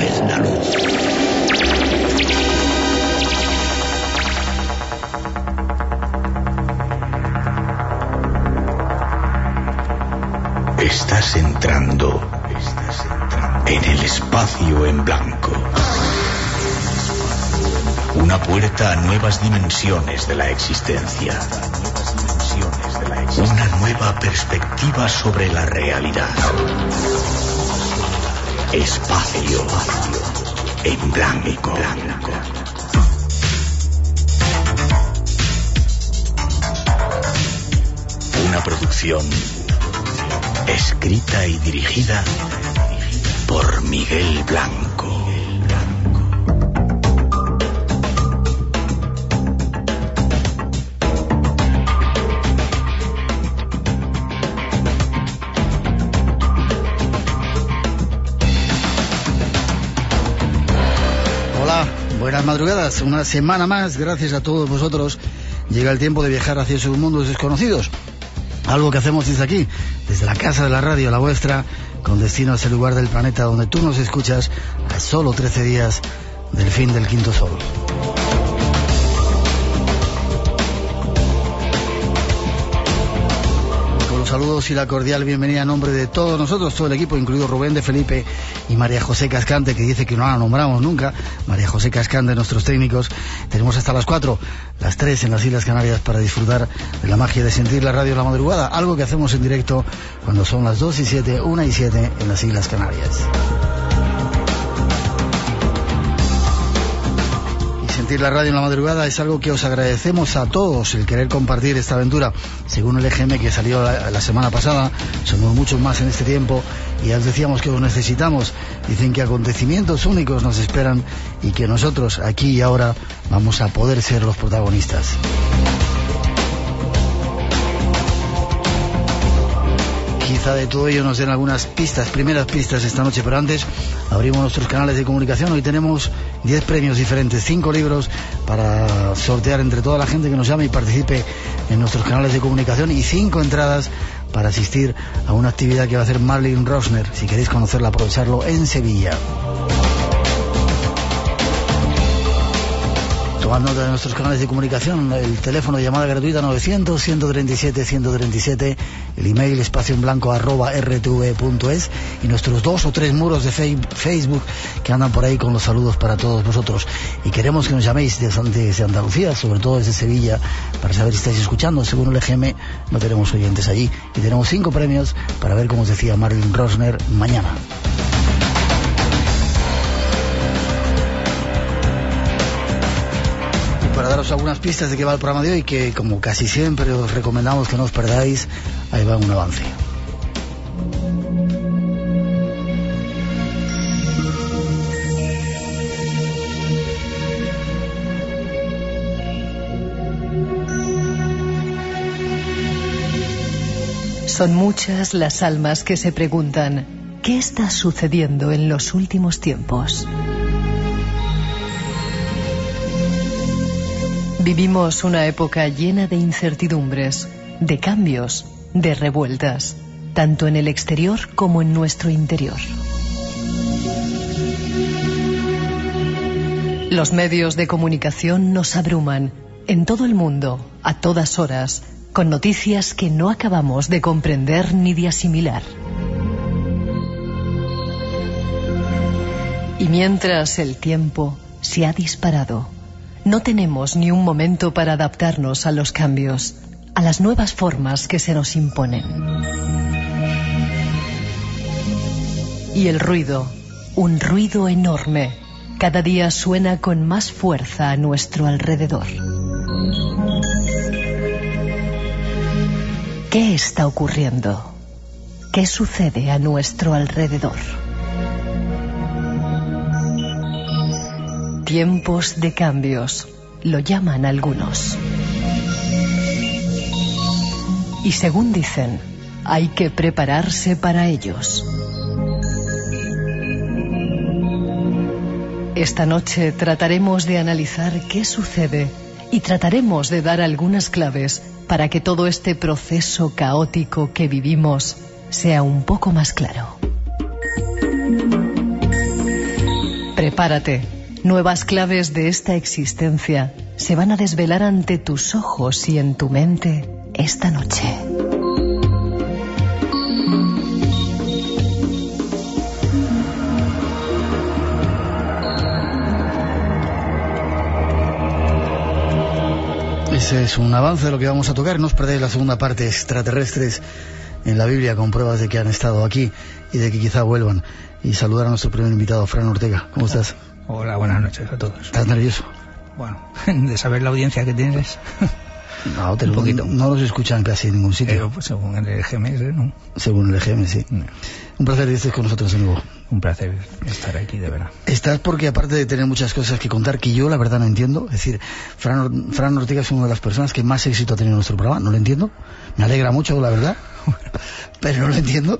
vez la luz. Estás entrando en el espacio en blanco. Una puerta a nuevas dimensiones de la existencia. Una nueva perspectiva sobre la realidad. Espacio en blanco. Una producción escrita y dirigida por Miguel Blanco. Hola, buenas madrugadas. Una semana más, gracias a todos vosotros, llega el tiempo de viajar hacia esos mundos desconocidos. Algo que hacemos desde aquí, desde la casa de la radio, la vuestra, con destino a ese lugar del planeta donde tú nos escuchas a solo 13 días del fin del quinto sol. Con los saludos y la cordial bienvenida a nombre de todos nosotros, todo el equipo, incluido Rubén de Felipe y María José Cascante, que dice que no la nombramos nunca. María José Cascante, nuestros técnicos. Tenemos hasta las 4, las 3 en las Islas Canarias para disfrutar de la magia de sentir la radio en la madrugada, algo que hacemos en directo cuando son las 2 y 7, 1 y 7 en las Islas Canarias. Y sentir la radio en la madrugada es algo que os agradecemos a todos, el querer compartir esta aventura. Según el EGM que salió la semana pasada, somos muchos más en este tiempo y ya os decíamos que os necesitamos. Dicen que acontecimientos únicos nos esperan y que nosotros, aquí y ahora, vamos a poder ser los protagonistas. Quizá de todo ello nos den algunas pistas, primeras pistas esta noche, pero antes abrimos nuestros canales de comunicación. Hoy tenemos 10 premios diferentes, 5 libros para sortear entre toda la gente que nos llame y participe en nuestros canales de comunicación y 5 entradas para asistir a una actividad que va a hacer Marlene Rosner. Si queréis conocerla, aprovecharlo en Sevilla. Tomad nota de nuestros canales de comunicación, el teléfono de llamada gratuita 900-137-137, el email espacioenblanco@rtv.es y nuestros 2 o 3 muros de Facebook que andan por ahí con los saludos para todos vosotros. Y queremos que nos llaméis desde Andalucía, sobre todo desde Sevilla, para saber si estáis escuchando. Según el EGM, no tenemos oyentes allí. Y tenemos 5 premios para ver, como os decía, Marlene Rosner mañana. Para daros algunas pistas de qué va el programa de hoy, que como casi siempre os recomendamos que no os perdáis, ahí va un avance. Son muchas las almas que se preguntan, ¿qué está sucediendo en los últimos tiempos? Vivimos una época llena de incertidumbres, de cambios, de revueltas, tanto en el exterior como en nuestro interior. Los medios de comunicación nos abruman, en todo el mundo, a todas horas, con noticias que no acabamos de comprender ni de asimilar. Y mientras el tiempo se ha disparado, no tenemos ni un momento para adaptarnos a los cambios, a las nuevas formas que se nos imponen. Y el ruido, un ruido enorme, cada día suena con más fuerza a nuestro alrededor. ¿Qué está ocurriendo? ¿Qué sucede a nuestro alrededor? Tiempos de cambios, lo llaman algunos. Y según dicen, hay que prepararse para ellos. Esta noche trataremos de analizar qué sucede y trataremos de dar algunas claves para que todo este proceso caótico que vivimos sea un poco más claro. Prepárate. Nuevas claves de esta existencia se van a desvelar ante tus ojos y en tu mente esta noche. Ese es un avance de lo que vamos a tocar. No os perdáis la segunda parte, extraterrestres en la Biblia, con pruebas de que han estado aquí y de que quizá vuelvan. Y saludar a nuestro primer invitado, Fran Ortega. ¿Cómo estás? Hola, buenas noches a todos. ¿Estás nervioso? Bueno, de saber la audiencia que tienes. No, un poquito. No los escuchan casi en ningún sitio. Pero pues, según el GMS, ¿no? Según el GMS, sí. No. Un placer que estés con nosotros, amigo. Un placer estar aquí, de verdad. Estás porque, aparte de tener muchas cosas que contar que yo la verdad no entiendo, es decir, Fran Ortega es una de las personas que más éxito ha tenido en nuestro programa. No lo entiendo, me alegra mucho, la verdad, pero no lo entiendo.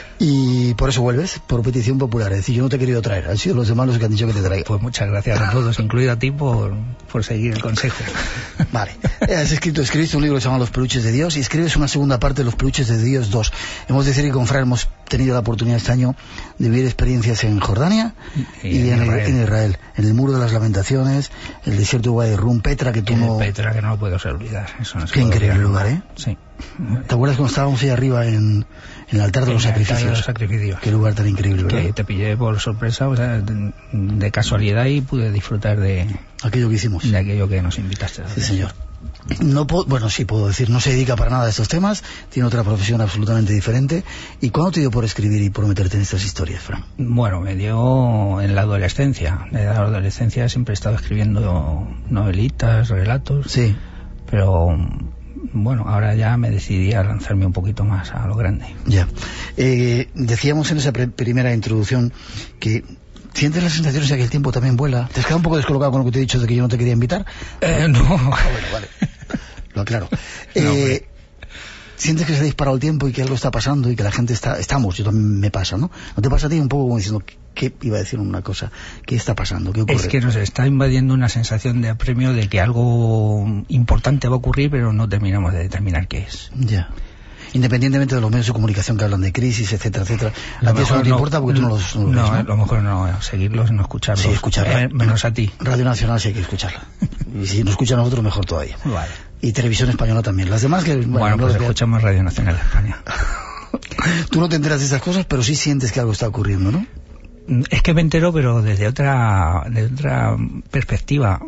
Y por eso vuelves, por petición popular. Es decir, yo no te he querido traer, han sido los demás los que han dicho que te traiga. Pues muchas gracias a todos, incluido a ti, por seguir el consejo. Vale, escribiste un libro que se llama Los Peluches de Dios y escribes una segunda parte de Los Peluches de Dios 2. Hemos de decir que con Fran hemos tenido la oportunidad este año de vivir experiencias en Jordania y en Israel, en el Muro de las Lamentaciones, el desierto de Wadi Rum, Petra, que tú no... Petra, que no lo puedo olvidar. Eso no Qué increíble lugar, ¿eh? Sí. ¿Te acuerdas cuando estábamos ahí arriba en el altar de los sacrificios? Qué lugar tan increíble, ¿verdad? Que te pillé por sorpresa, o sea, de casualidad, y pude disfrutar de aquello que hicimos. De aquello que nos invitaste. Sí, señor. Bueno, sí puedo decir, no se dedica para nada a estos temas, tiene otra profesión absolutamente diferente. ¿Y cuándo te dio por escribir y por meterte en estas historias, Fran? Bueno, me dio en la adolescencia. En la adolescencia siempre he estado escribiendo novelitas, relatos. Sí. Pero bueno, ahora ya me decidí a lanzarme un poquito más a lo grande. Ya. Decíamos en esa primera introducción que ¿sientes las sensaciones de que el tiempo también vuela? ¿Te has quedado un poco descolocado con lo que te he dicho de que yo no te quería invitar? No. Bueno, vale. Lo aclaro. ¿Sientes que se ha disparado el tiempo y que algo está pasando y que la gente estamos? Yo también me pasa, ¿no? ¿No te pasa a ti un poco como diciendo, qué iba a decir una cosa? ¿Qué está pasando? ¿Qué ocurre? Es que nos está invadiendo una sensación de apremio de que algo importante va a ocurrir, pero no terminamos de determinar qué es. Ya. Independientemente de los medios de comunicación que hablan de crisis, etcétera, etcétera. A ti eso no te importa porque tú no los ves, ¿no? A lo mejor no, seguirlos, no escucharlos. Sí, escucharlos. Menos a ti. Radio Nacional sí hay que escucharla. Y si nos escuchan a nosotros, mejor todavía. Vale. Y Televisión Española también. Las demás que... Bueno, pues escuchamos Radio Nacional de España. Tú no te enteras de esas cosas, pero sí sientes que algo está ocurriendo, ¿no? Es que me entero, pero desde otra perspectiva.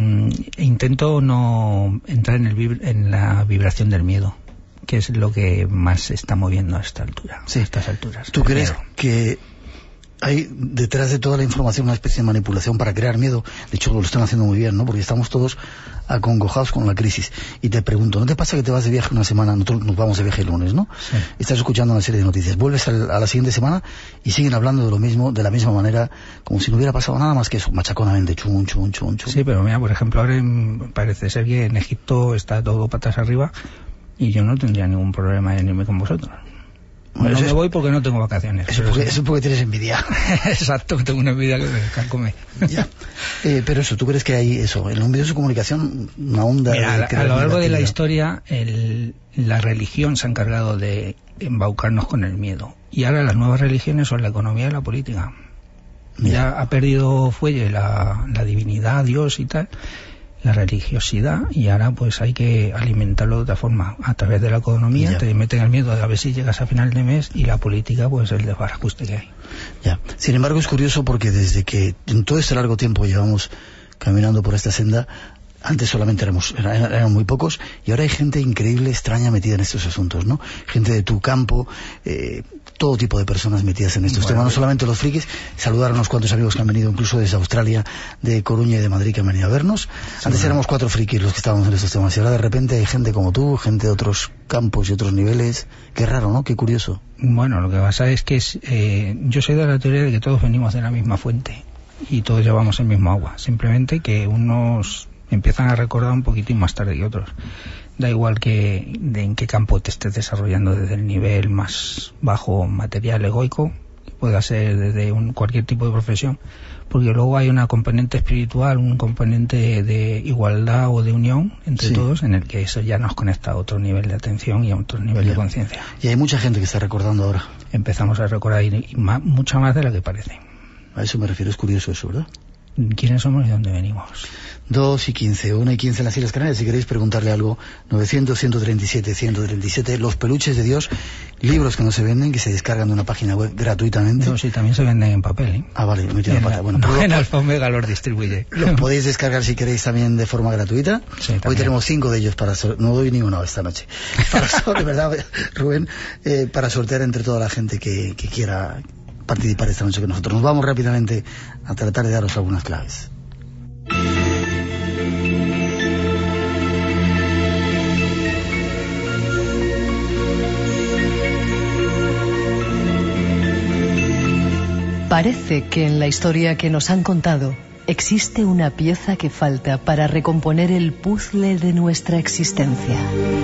Intento no entrar en la vibración del miedo, que es lo que más se está moviendo a esta altura, sí. A estas alturas. ¿Tú crees que hay detrás de toda la información una especie de manipulación para crear miedo? De hecho, lo están haciendo muy bien, ¿no? Porque estamos todos acongojados con la crisis. Y te pregunto, ¿no te pasa que te vas de viaje una semana? Nosotros nos vamos de viaje el lunes, ¿no? Sí. Estás escuchando una serie de noticias, vuelves a la siguiente semana y siguen hablando de lo mismo, de la misma manera, como si no hubiera pasado nada más que eso, machaconamente, chun. Sí, pero mira, por ejemplo, ahora parece ser que en Egipto está todo patas arriba y yo no tendría ningún problema en irme con vosotros. Bueno, no me voy porque no tengo vacaciones. Eso es porque tienes envidia. Exacto, tengo una envidia que me carcome. Ya. Pero eso, ¿tú crees que hay eso? En los medios de comunicación, una onda... Mira, a lo largo de la historia, la religión se ha encargado de embaucarnos con el miedo. Y ahora las nuevas religiones son la economía y la política. Ya ha perdido fuelle la divinidad, Dios y tal, la religiosidad, y ahora pues hay que alimentarlo de otra forma, a través de la economía. Ya. Te meten el miedo de a ver si llegas a final de mes, y la política pues el desbarajuste que hay. Ya. Sin embargo, es curioso porque desde que en todo este largo tiempo llevamos caminando por esta senda, antes solamente eran muy pocos, y ahora hay gente increíble, extraña, metida en estos asuntos, ¿no? Gente de tu campo, todo tipo de personas metidas en estos temas, no solamente los frikis. Saludar a unos cuantos amigos que han venido incluso desde Australia, de Coruña y de Madrid, que han venido a vernos. Antes éramos 4 frikis los que estábamos en estos temas, y ahora de repente hay gente como tú, gente de otros campos y otros niveles. Qué raro, ¿no? Qué curioso. Bueno, lo que pasa es que yo soy de la teoría de que todos venimos de la misma fuente y todos llevamos el mismo agua, simplemente que unos empiezan a recordar un poquitín más tarde que otros. Da igual en qué campo te estés desarrollando, desde el nivel más bajo material egoico, que pueda ser desde cualquier tipo de profesión, porque luego hay una componente espiritual, un componente de igualdad o de unión entre todos, en el que eso ya nos conecta a otro nivel de atención y a otro nivel de conciencia. Y hay mucha gente que está recordando ahora. Empezamos a recordar mucha más de la que parece. A eso me refiero, es curioso eso, ¿verdad? quiénes somos y dónde venimos. 2:15, 1:15 en las Islas Canarias. Si queréis preguntarle algo, 900-137-137, Los Peluches de Dios, libros que no se venden, que se descargan de una página web gratuitamente. No, sí, también se venden en papel, ¿eh? Ah, vale, me entiendo. Bueno, en Alfa Omega los distribuye. Los podéis descargar si queréis también de forma gratuita. Sí, hoy tenemos 5 de ellos para no doy ni uno esta noche. De verdad, Rubén, para sortear entre toda la gente que quiera participar esta noche con nosotros. Nos vamos rápidamente a tratar de daros algunas claves. Parece que en la historia que nos han contado existe una pieza que falta para recomponer el puzzle de nuestra existencia.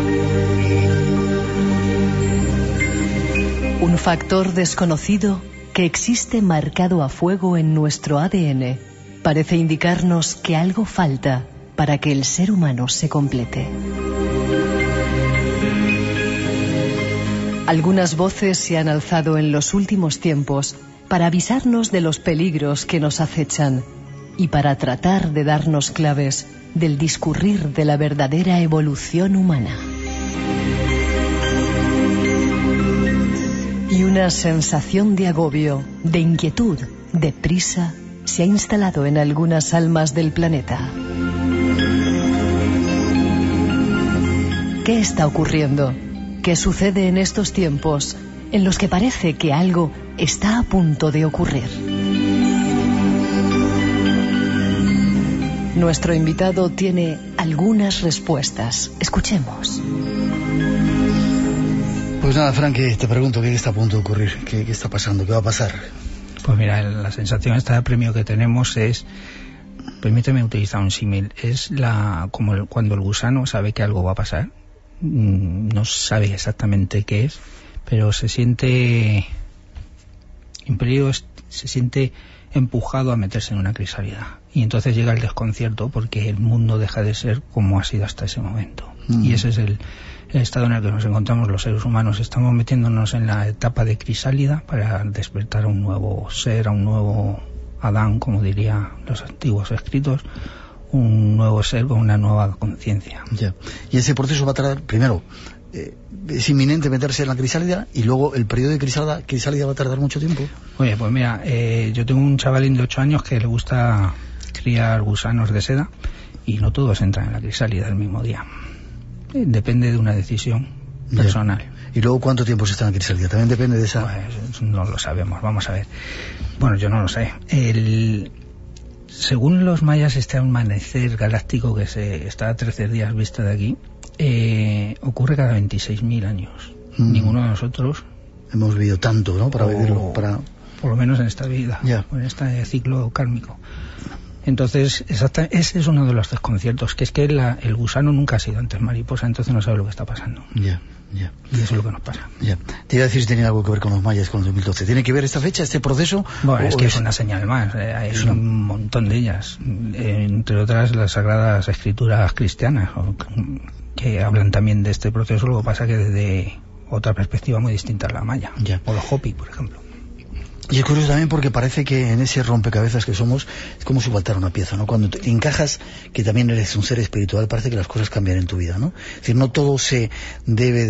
Un factor desconocido que existe marcado a fuego en nuestro ADN parece indicarnos que algo falta para que el ser humano se complete. Algunas voces se han alzado en los últimos tiempos para avisarnos de los peligros que nos acechan y para tratar de darnos claves del discurrir de la verdadera evolución humana. Y una sensación de agobio, de inquietud, de prisa, se ha instalado en algunas almas del planeta. ¿Qué está ocurriendo? ¿Qué sucede en estos tiempos en los que parece que algo está a punto de ocurrir? Nuestro invitado tiene algunas respuestas. Escuchemos. Pues nada, Frank, te pregunto, ¿qué está a punto de ocurrir? ¿Qué está pasando? ¿Qué va a pasar? Pues mira, la sensación esta de premio que tenemos es, permíteme utilizar un símil, es como cuando el gusano sabe que algo va a pasar, no sabe exactamente qué es, pero se siente impelido, se siente empujado a meterse en una crisálida. Y entonces llega el desconcierto porque el mundo deja de ser como ha sido hasta ese momento. Y ese es el estado en el que nos encontramos los seres humanos. Estamos metiéndonos en la etapa de crisálida para despertar a un nuevo ser, a un nuevo Adán, como dirían los antiguos escritos, un nuevo ser con una nueva conciencia. Ya. Y ese proceso va a tardar, primero, es inminente meterse en la crisálida, y luego el periodo de crisálida va a tardar mucho tiempo. Oye, pues mira, yo tengo un chavalín de 8 años que le gusta criar gusanos de seda, y no todos entran en la crisálida el mismo día. Depende de una decisión personal. Ya. ¿Y luego cuánto tiempo se está en la crisálida? También depende de esa... Pues no lo sabemos, vamos a ver. Bueno, yo no lo sé. Según los mayas, este amanecer galáctico que se está a 13 días vista de aquí, ocurre cada 26.000 años. Ninguno de nosotros hemos vivido tanto, ¿no? Para vivirlo, por lo menos en esta vida, o en este ciclo kármico. Entonces, ese es uno de los desconciertos, que es que el gusano nunca ha sido antes mariposa, entonces no sabe lo que está pasando. Ya. Y eso es lo que nos pasa. Ya. Te iba a decir si tenía algo que ver con los mayas, con el 2012. ¿Tiene que ver esta fecha, este proceso? Bueno, es que es una señal más. Hay un montón de ellas. Entre otras, las sagradas escrituras cristianas, que hablan también de este proceso. Lo que pasa que desde otra perspectiva muy distinta a la maya. Ya. O los Hopi, por ejemplo. Y es curioso también porque parece que en ese rompecabezas que somos es como si faltara una pieza, ¿no? Cuando te encajas que también eres un ser espiritual, parece que las cosas cambian en tu vida, ¿no? Es decir, no todo se debe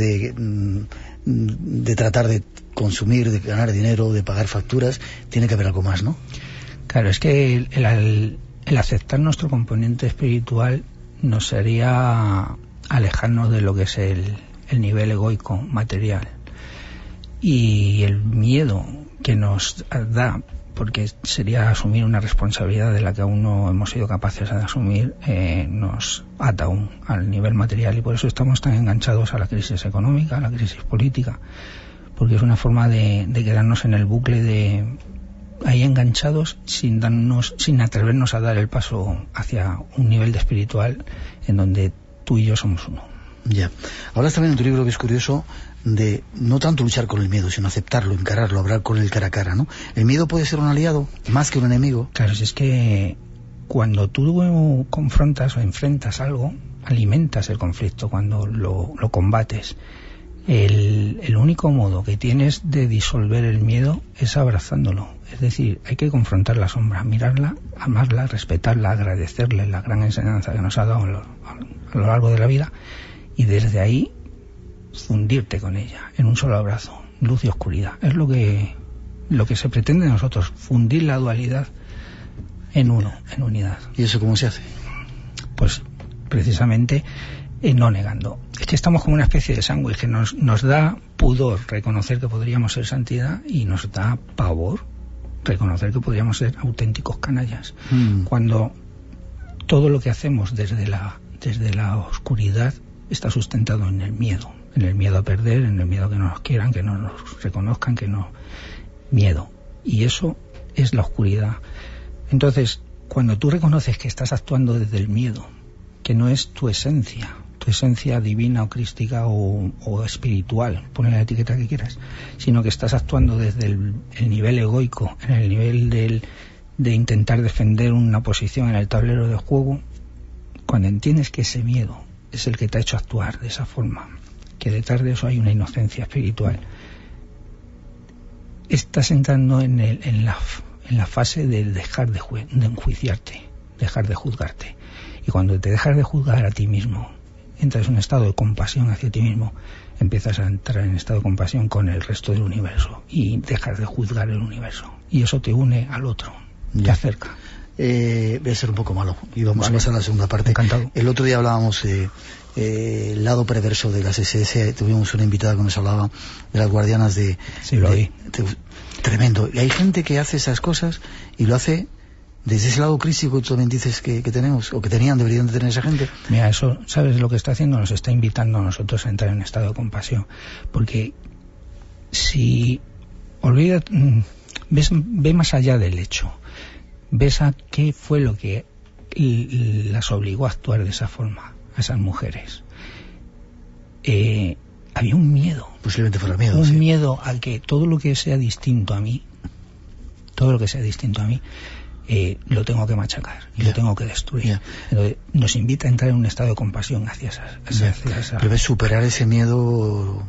de tratar de consumir, de ganar dinero, de pagar facturas, tiene que haber algo más, ¿no? Claro, es que el aceptar nuestro componente espiritual nos haría alejarnos de lo que es el nivel egoico, material. Y el miedo que nos da, porque sería asumir una responsabilidad de la que aún no hemos sido capaces de asumir, nos ata aún al nivel material, y por eso estamos tan enganchados a la crisis económica, a la crisis política, porque es una forma de quedarnos en el bucle de ahí enganchados sin atrevernos a dar el paso hacia un nivel de espiritual en donde tú y yo somos uno. Ya. Hablas también en tu libro, que es curioso, de no tanto luchar con el miedo, sino aceptarlo, encararlo, hablar con él cara a cara, ¿no? ¿El miedo puede ser un aliado más que un enemigo? Claro, si es que cuando tú confrontas o enfrentas algo, alimentas el conflicto cuando lo combates. El único modo que tienes de disolver el miedo es abrazándolo, Es decir, hay que confrontar la sombra, mirarla, amarla, respetarla, agradecerle la gran enseñanza que nos ha dado a lo largo de la vida, y desde ahí fundirte con ella en un solo abrazo, luz y oscuridad. Es lo que se pretende de nosotros, fundir la dualidad en uno, en unidad. ¿Y eso cómo se hace? Pues precisamente no negando. Es que estamos como una especie de sándwich que nos da pudor reconocer que podríamos ser santidad, y nos da pavor reconocer que podríamos ser auténticos canallas. Cuando todo lo que hacemos desde la oscuridad está sustentado en el miedo a perder, en el miedo a que no nos quieran, que no nos reconozcan, miedo. Y eso es la oscuridad. Entonces, cuando tú reconoces que estás actuando desde el miedo, que no es tu esencia divina o crística o espiritual, ponle la etiqueta que quieras, sino que estás actuando desde el nivel egoico, en el nivel de intentar defender una posición en el tablero de juego, cuando entiendes que ese miedo es el que te ha hecho actuar de esa forma, que detrás de eso hay una inocencia espiritual, estás entrando en la fase de dejar de enjuiciarte, dejar de juzgarte. Y cuando te dejas de juzgar a ti mismo, entras en un estado de compasión hacia ti mismo, empiezas a entrar en estado de compasión con el resto del universo y dejas de juzgar el universo. Y eso te une al otro, te acerca. Voy a ser un poco malo y vamos a pasar a la segunda parte. Encantado. El otro día hablábamos el lado perverso de las SS. Tuvimos una invitada que nos hablaba de las guardianas de... Sí, lo oí. Tremendo. Y hay gente que hace esas cosas y lo hace desde ese lado crítico que tú también dices que tenemos, o que deberían de tener esa gente. Mira, eso, ¿sabes lo que está haciendo? Nos está invitando a nosotros a entrar en estado de compasión. Porque si ve más allá del hecho, ves a qué fue lo que las obligó a actuar de esa forma, a esas mujeres. Había un miedo. Posiblemente fuera miedo. Un miedo a que todo lo que sea distinto a mí, lo tengo que machacar y lo tengo que destruir. Entonces, nos invita a entrar en un estado de compasión hacia esa... Pero ves, superar ese miedo,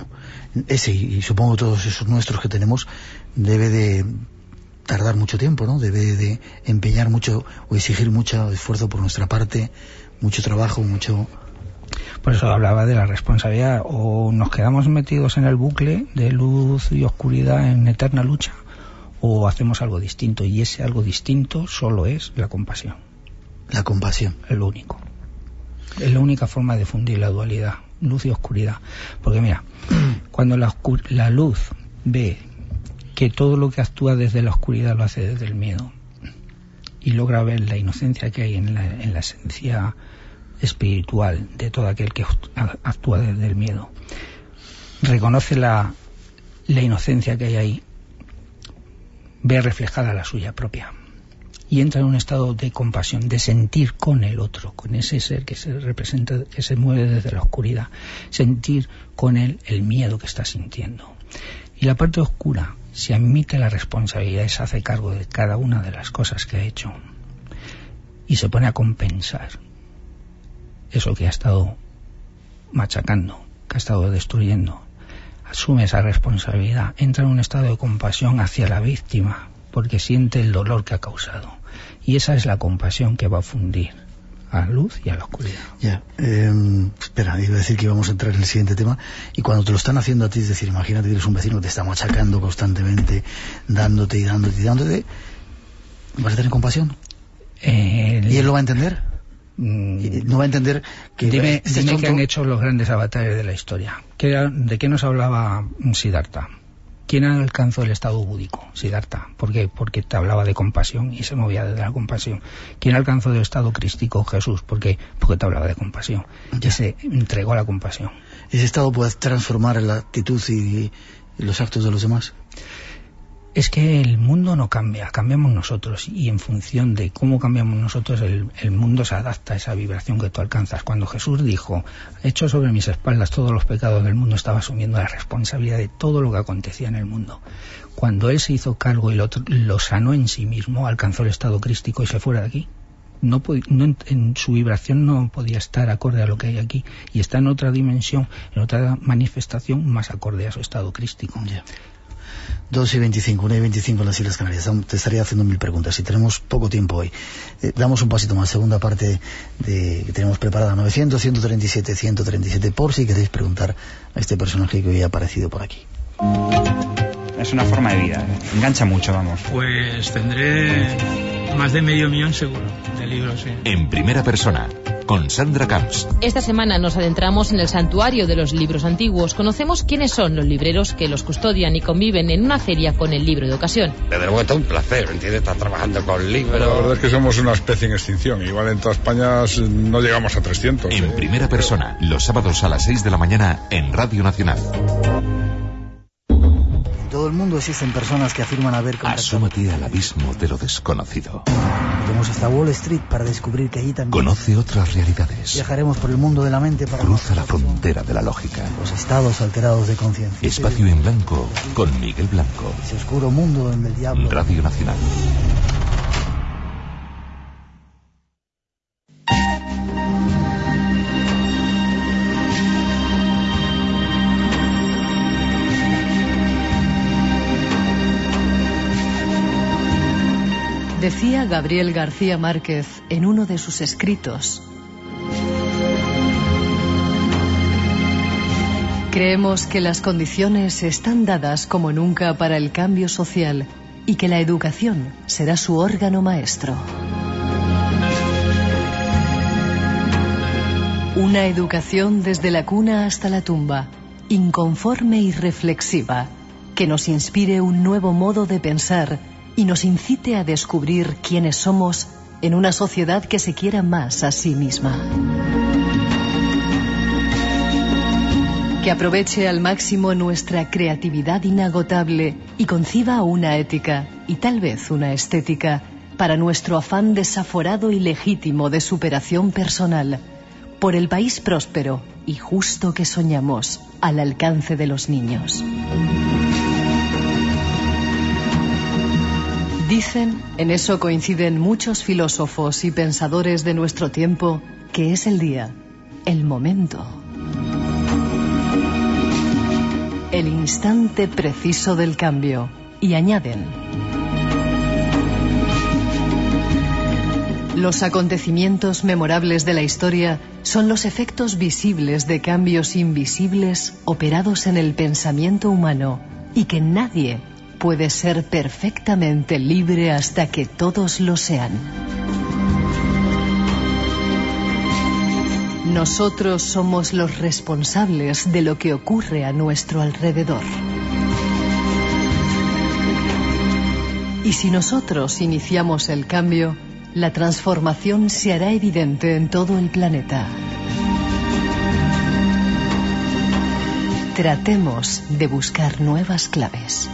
y supongo todos esos nuestros que tenemos, debe de tardar mucho tiempo, ¿no? Debe de empeñar mucho o exigir mucho esfuerzo por nuestra parte, mucho trabajo, mucho... Por eso hablaba de la responsabilidad. O nos quedamos metidos en el bucle de luz y oscuridad en eterna lucha, o hacemos algo distinto, y ese algo distinto solo es la compasión. La compasión. Es lo único. Es la única forma de fundir la dualidad, luz y oscuridad. Porque mira, cuando la luz ve que todo lo que actúa desde la oscuridad lo hace desde el miedo, y logra ver la inocencia que hay en la esencia espiritual de todo aquel que actúa desde el miedo, reconoce la inocencia que hay ahí, ve reflejada la suya propia y entra en un estado de compasión, de sentir con el otro, con ese ser que se representa, que se mueve desde la oscuridad, sentir con él el miedo que está sintiendo. Y la parte oscura se admite la responsabilidad y se hace cargo de cada una de las cosas que ha hecho y se pone a compensar eso que ha estado machacando, que ha estado destruyendo. Asume esa responsabilidad, entra en un estado de compasión hacia la víctima, porque siente el dolor que ha causado. Y esa es la compasión que va a fundir a la luz y a la oscuridad. Ya, espera, iba a decir que íbamos a entrar en el siguiente tema. Y cuando te lo están haciendo a ti, es decir, imagínate que eres un vecino que te está machacando constantemente, dándote y dándote y dándote, ¿vas a tener compasión? ¿Y él lo va a entender? No va a entender que... Dime qué han hecho los grandes avatares de la historia. ¿De qué nos hablaba Siddhartha? ¿Quién alcanzó el estado búdico? Siddhartha. ¿Por qué? Porque te hablaba de compasión y se movía desde la compasión. ¿Quién alcanzó el estado crístico? Jesús. ¿Por qué? Porque te hablaba de compasión. Ya se entregó a la compasión. ¿Ese estado puede transformar la actitud y los actos de los demás? Es que el mundo no cambia, cambiamos nosotros, y en función de cómo cambiamos nosotros el mundo se adapta a esa vibración que tú alcanzas. Cuando Jesús dijo, hecho sobre mis espaldas todos los pecados del mundo, estaba asumiendo la responsabilidad de todo lo que acontecía en el mundo. Cuando él se hizo cargo y lo sanó en sí mismo, alcanzó el estado crístico y se fue de aquí. En su vibración no podía estar acorde a lo que hay aquí, y está en otra dimensión, en otra manifestación más acorde a su estado crístico. Yeah. 2:25, 1:25 en las Islas Canarias. Te estaría haciendo 1000 preguntas y tenemos poco tiempo hoy. Damos un pasito más, segunda parte que tenemos preparada, 900, 137, 137, por si queréis preguntar a este personaje que hoy ha aparecido por aquí. Es una forma de vida, engancha mucho, vamos. Pues tendré más de 500.000 seguro de libros, sí. En primera persona, con Sandra Camps. Esta semana nos adentramos en el santuario de los libros antiguos. Conocemos quiénes son los libreros que los custodian y conviven en una feria con el libro de ocasión. Desde luego está un placer, ¿entiendes? Estar trabajando con libros. La verdad es que somos una especie en extinción. Igual en toda España no llegamos a 300. En primera persona, los sábados a las 6 de la mañana en Radio Nacional. En todo el mundo existen personas que afirman haber contactado. Asómate al abismo de lo desconocido. Iremos hasta Wall Street para descubrir que allí también... Conoce otras realidades. Viajaremos por el mundo de la mente para... Cruza la frontera de la lógica. Los estados alterados de conciencia. Espacio en Blanco con Miguel Blanco. Ese oscuro mundo en el diablo. Radio Nacional. Decía Gabriel García Márquez en uno de sus escritos: creemos que las condiciones están dadas como nunca para el cambio social y que la educación será su órgano maestro. Una educación desde la cuna hasta la tumba, inconforme y reflexiva, que nos inspire un nuevo modo de pensar y nos incite a descubrir quiénes somos en una sociedad que se quiera más a sí misma. Que aproveche al máximo nuestra creatividad inagotable y conciba una ética y tal vez una estética para nuestro afán desaforado y legítimo de superación personal, por el país próspero y justo que soñamos al alcance de los niños. Dicen, en eso coinciden muchos filósofos y pensadores de nuestro tiempo, que es el día, el momento, el instante preciso del cambio. Y añaden: los acontecimientos memorables de la historia son los efectos visibles de cambios invisibles operados en el pensamiento humano, y que nadie puede ser perfectamente libre hasta que todos lo sean. Nosotros somos los responsables de lo que ocurre a nuestro alrededor. Y si nosotros iniciamos el cambio, la transformación se hará evidente en todo el planeta. Tratemos de buscar nuevas claves.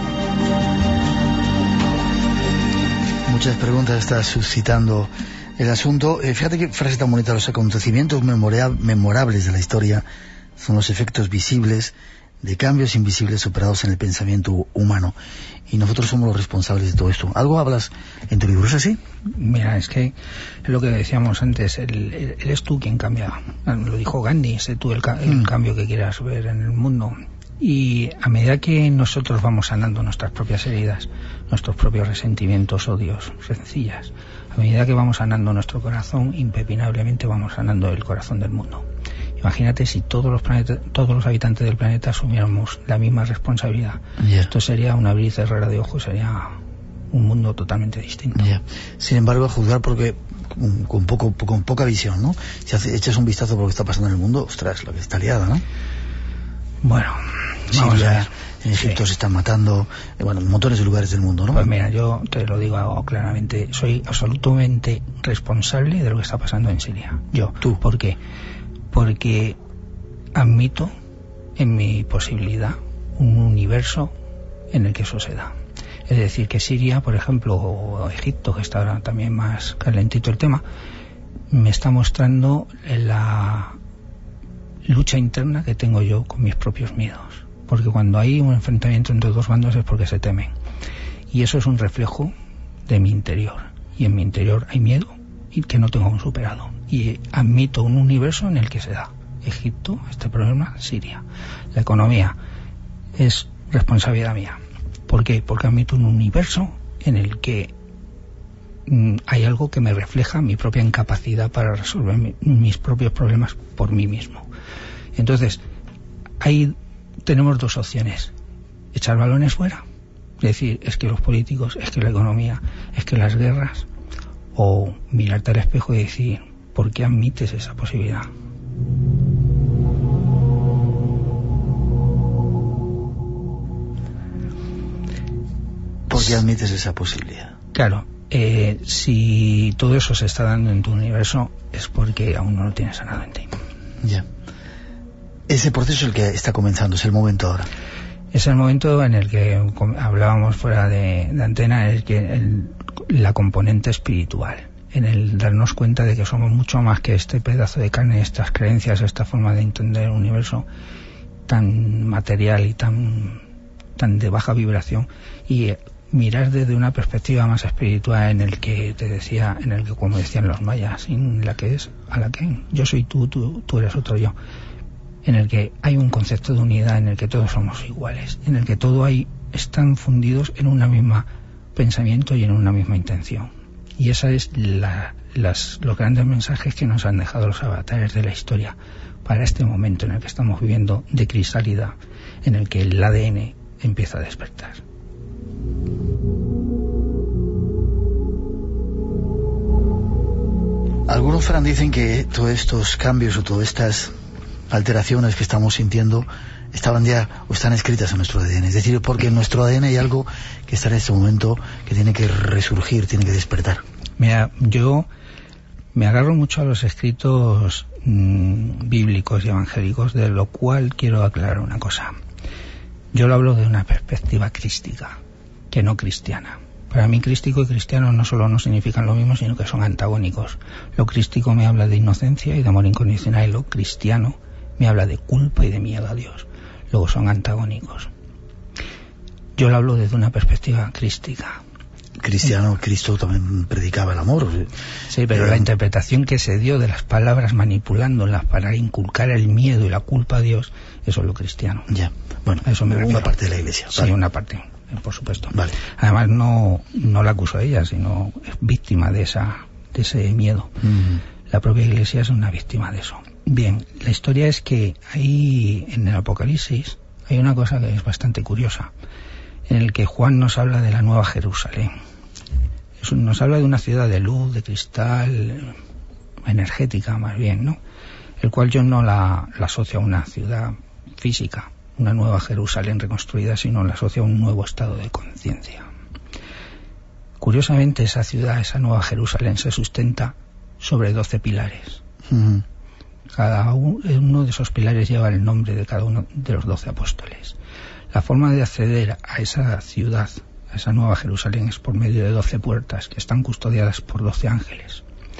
Muchas preguntas está suscitando el asunto. Fíjate qué frase tan bonita: los acontecimientos memorables de la historia son los efectos visibles de cambios invisibles operados en el pensamiento humano. Y nosotros somos los responsables de todo esto. ¿Algo hablas en tu libro? ¿Es así? Mira, es que es lo que decíamos antes, eres tú quien cambia. Lo dijo Gandhi, sé tú el cambio que quieras ver en el mundo. Y a medida que nosotros vamos sanando nuestras propias heridas, nuestros propios resentimientos, odios, rencillas, a medida que vamos sanando nuestro corazón, impepinablemente vamos sanando el corazón del mundo. Imagínate si todos los habitantes del planeta asumiéramos la misma responsabilidad. Yeah. Esto sería un abrir y cerrar de ojos, sería un mundo totalmente distinto. Yeah. Sin embargo, a juzgar porque con poca visión, ¿no? Si echas un vistazo por lo que está pasando en el mundo, ostras, lo que está liada, ¿no? Bueno, vamos a ver. En Egipto se están matando, en montones de lugares del mundo, ¿no? Pues mira, yo te lo digo claramente, soy absolutamente responsable de lo que está pasando en Siria. Yo. ¿Tú? ¿Por qué? Porque admito en mi posibilidad un universo en el que eso se da. Es decir, que Siria, por ejemplo, o Egipto, que está ahora también más calentito el tema, me está mostrando la lucha interna que tengo yo con mis propios miedos. Porque cuando hay un enfrentamiento entre dos bandos es porque se temen. Y eso es un reflejo de mi interior. Y en mi interior hay miedo y que no tengo aún superado. Y admito un universo en el que se da. Egipto, este problema, Siria. La economía es responsabilidad mía. ¿Por qué? Porque admito un universo en el que hay algo que me refleja mi propia incapacidad para resolver mis propios problemas por mí mismo. Entonces, ahí tenemos dos opciones: echar balones fuera, decir, es que los políticos, es que la economía, es que las guerras, o mirarte al espejo y decir, ¿por qué admites esa posibilidad? ¿Por qué admites esa posibilidad? Claro, si todo eso se está dando en tu universo, es porque aún no lo tienes sanado en ti. Ya. Ese proceso es el que está comenzando, es el momento ahora. Es el momento en el que hablábamos fuera de antena, en el que la componente espiritual, en el darnos cuenta de que somos mucho más que este pedazo de carne, estas creencias, esta forma de entender el universo tan material y tan de baja vibración, y mirar desde una perspectiva más espiritual, en el que te decía, en el que, como decían los mayas, en la que es a la que yo soy tú eres otro yo, en el que hay un concepto de unidad, en el que todos somos iguales, en el que todo están fundidos en una misma pensamiento y en una misma intención. Y esa es los grandes mensajes que nos han dejado los avatares de la historia para este momento en el que estamos viviendo de crisalidad, en el que el ADN empieza a despertar. Algunos, Fran, dicen que todos estos cambios o todas estas alteraciones que estamos sintiendo estaban ya o están escritas en nuestro ADN. Es decir, porque en nuestro ADN hay algo que está en este momento que tiene que resurgir, tiene que despertar. Mira, yo me agarro mucho a los escritos bíblicos y evangélicos, de lo cual quiero aclarar una cosa. Yo lo hablo de una perspectiva crística, que no cristiana. Para mí, crístico y cristiano no solo no significan lo mismo, sino que son antagónicos. Lo crístico me habla de inocencia y de amor incondicional, y lo cristiano me habla de culpa y de miedo a Dios. Luego son antagónicos. Yo lo hablo desde una perspectiva crística. Cristiano, Cristo también predicaba el amor. Sí, pero la interpretación que se dio de las palabras, manipulándolas para inculcar el miedo y la culpa a Dios, eso es lo cristiano. Ya, bueno, eso me refiero. Una parte de la Iglesia. Sí, vale. Una parte, por supuesto. Vale. Además, no la acuso a ella, sino es víctima de ese miedo. La propia Iglesia es una víctima de eso. Bien, la historia es que ahí en el Apocalipsis hay una cosa que es bastante curiosa, en el que Juan nos habla de la Nueva Jerusalén. Nos habla de una ciudad de luz, de cristal, energética más bien, ¿no? El cual yo no la asocio a una ciudad física, una Nueva Jerusalén reconstruida, sino la asocio a un nuevo estado de conciencia. Curiosamente, esa ciudad, esa Nueva Jerusalén, se sustenta sobre 12 pilares. Cada uno de esos pilares lleva el nombre de cada uno de los 12 apóstoles. La forma de acceder a esa ciudad, a esa Nueva Jerusalén, es por medio de 12 puertas que están custodiadas por 12 ángeles.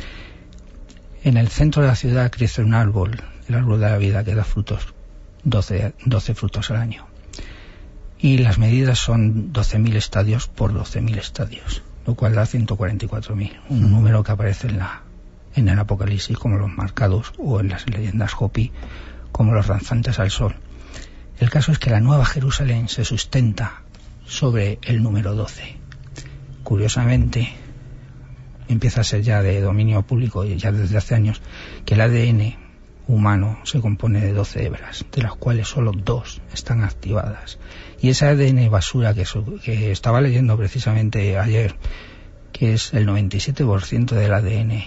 En el centro de la ciudad crece un árbol, el árbol de la vida, que da frutos, 12 frutos al año. Y las medidas son 12.000 estadios por 12.000 estadios, lo cual da 144.000, un número que aparece en el Apocalipsis como los marcados, o en las leyendas Hopi como los danzantes al sol. El caso es que la Nueva Jerusalén se sustenta sobre el número 12. Curiosamente, empieza a ser ya de dominio público, y ya desde hace años, que el ADN humano se compone de 12 hebras, de las cuales solo 2 están activadas. Y esa ADN basura que estaba leyendo precisamente ayer, que es el 97% del ADN,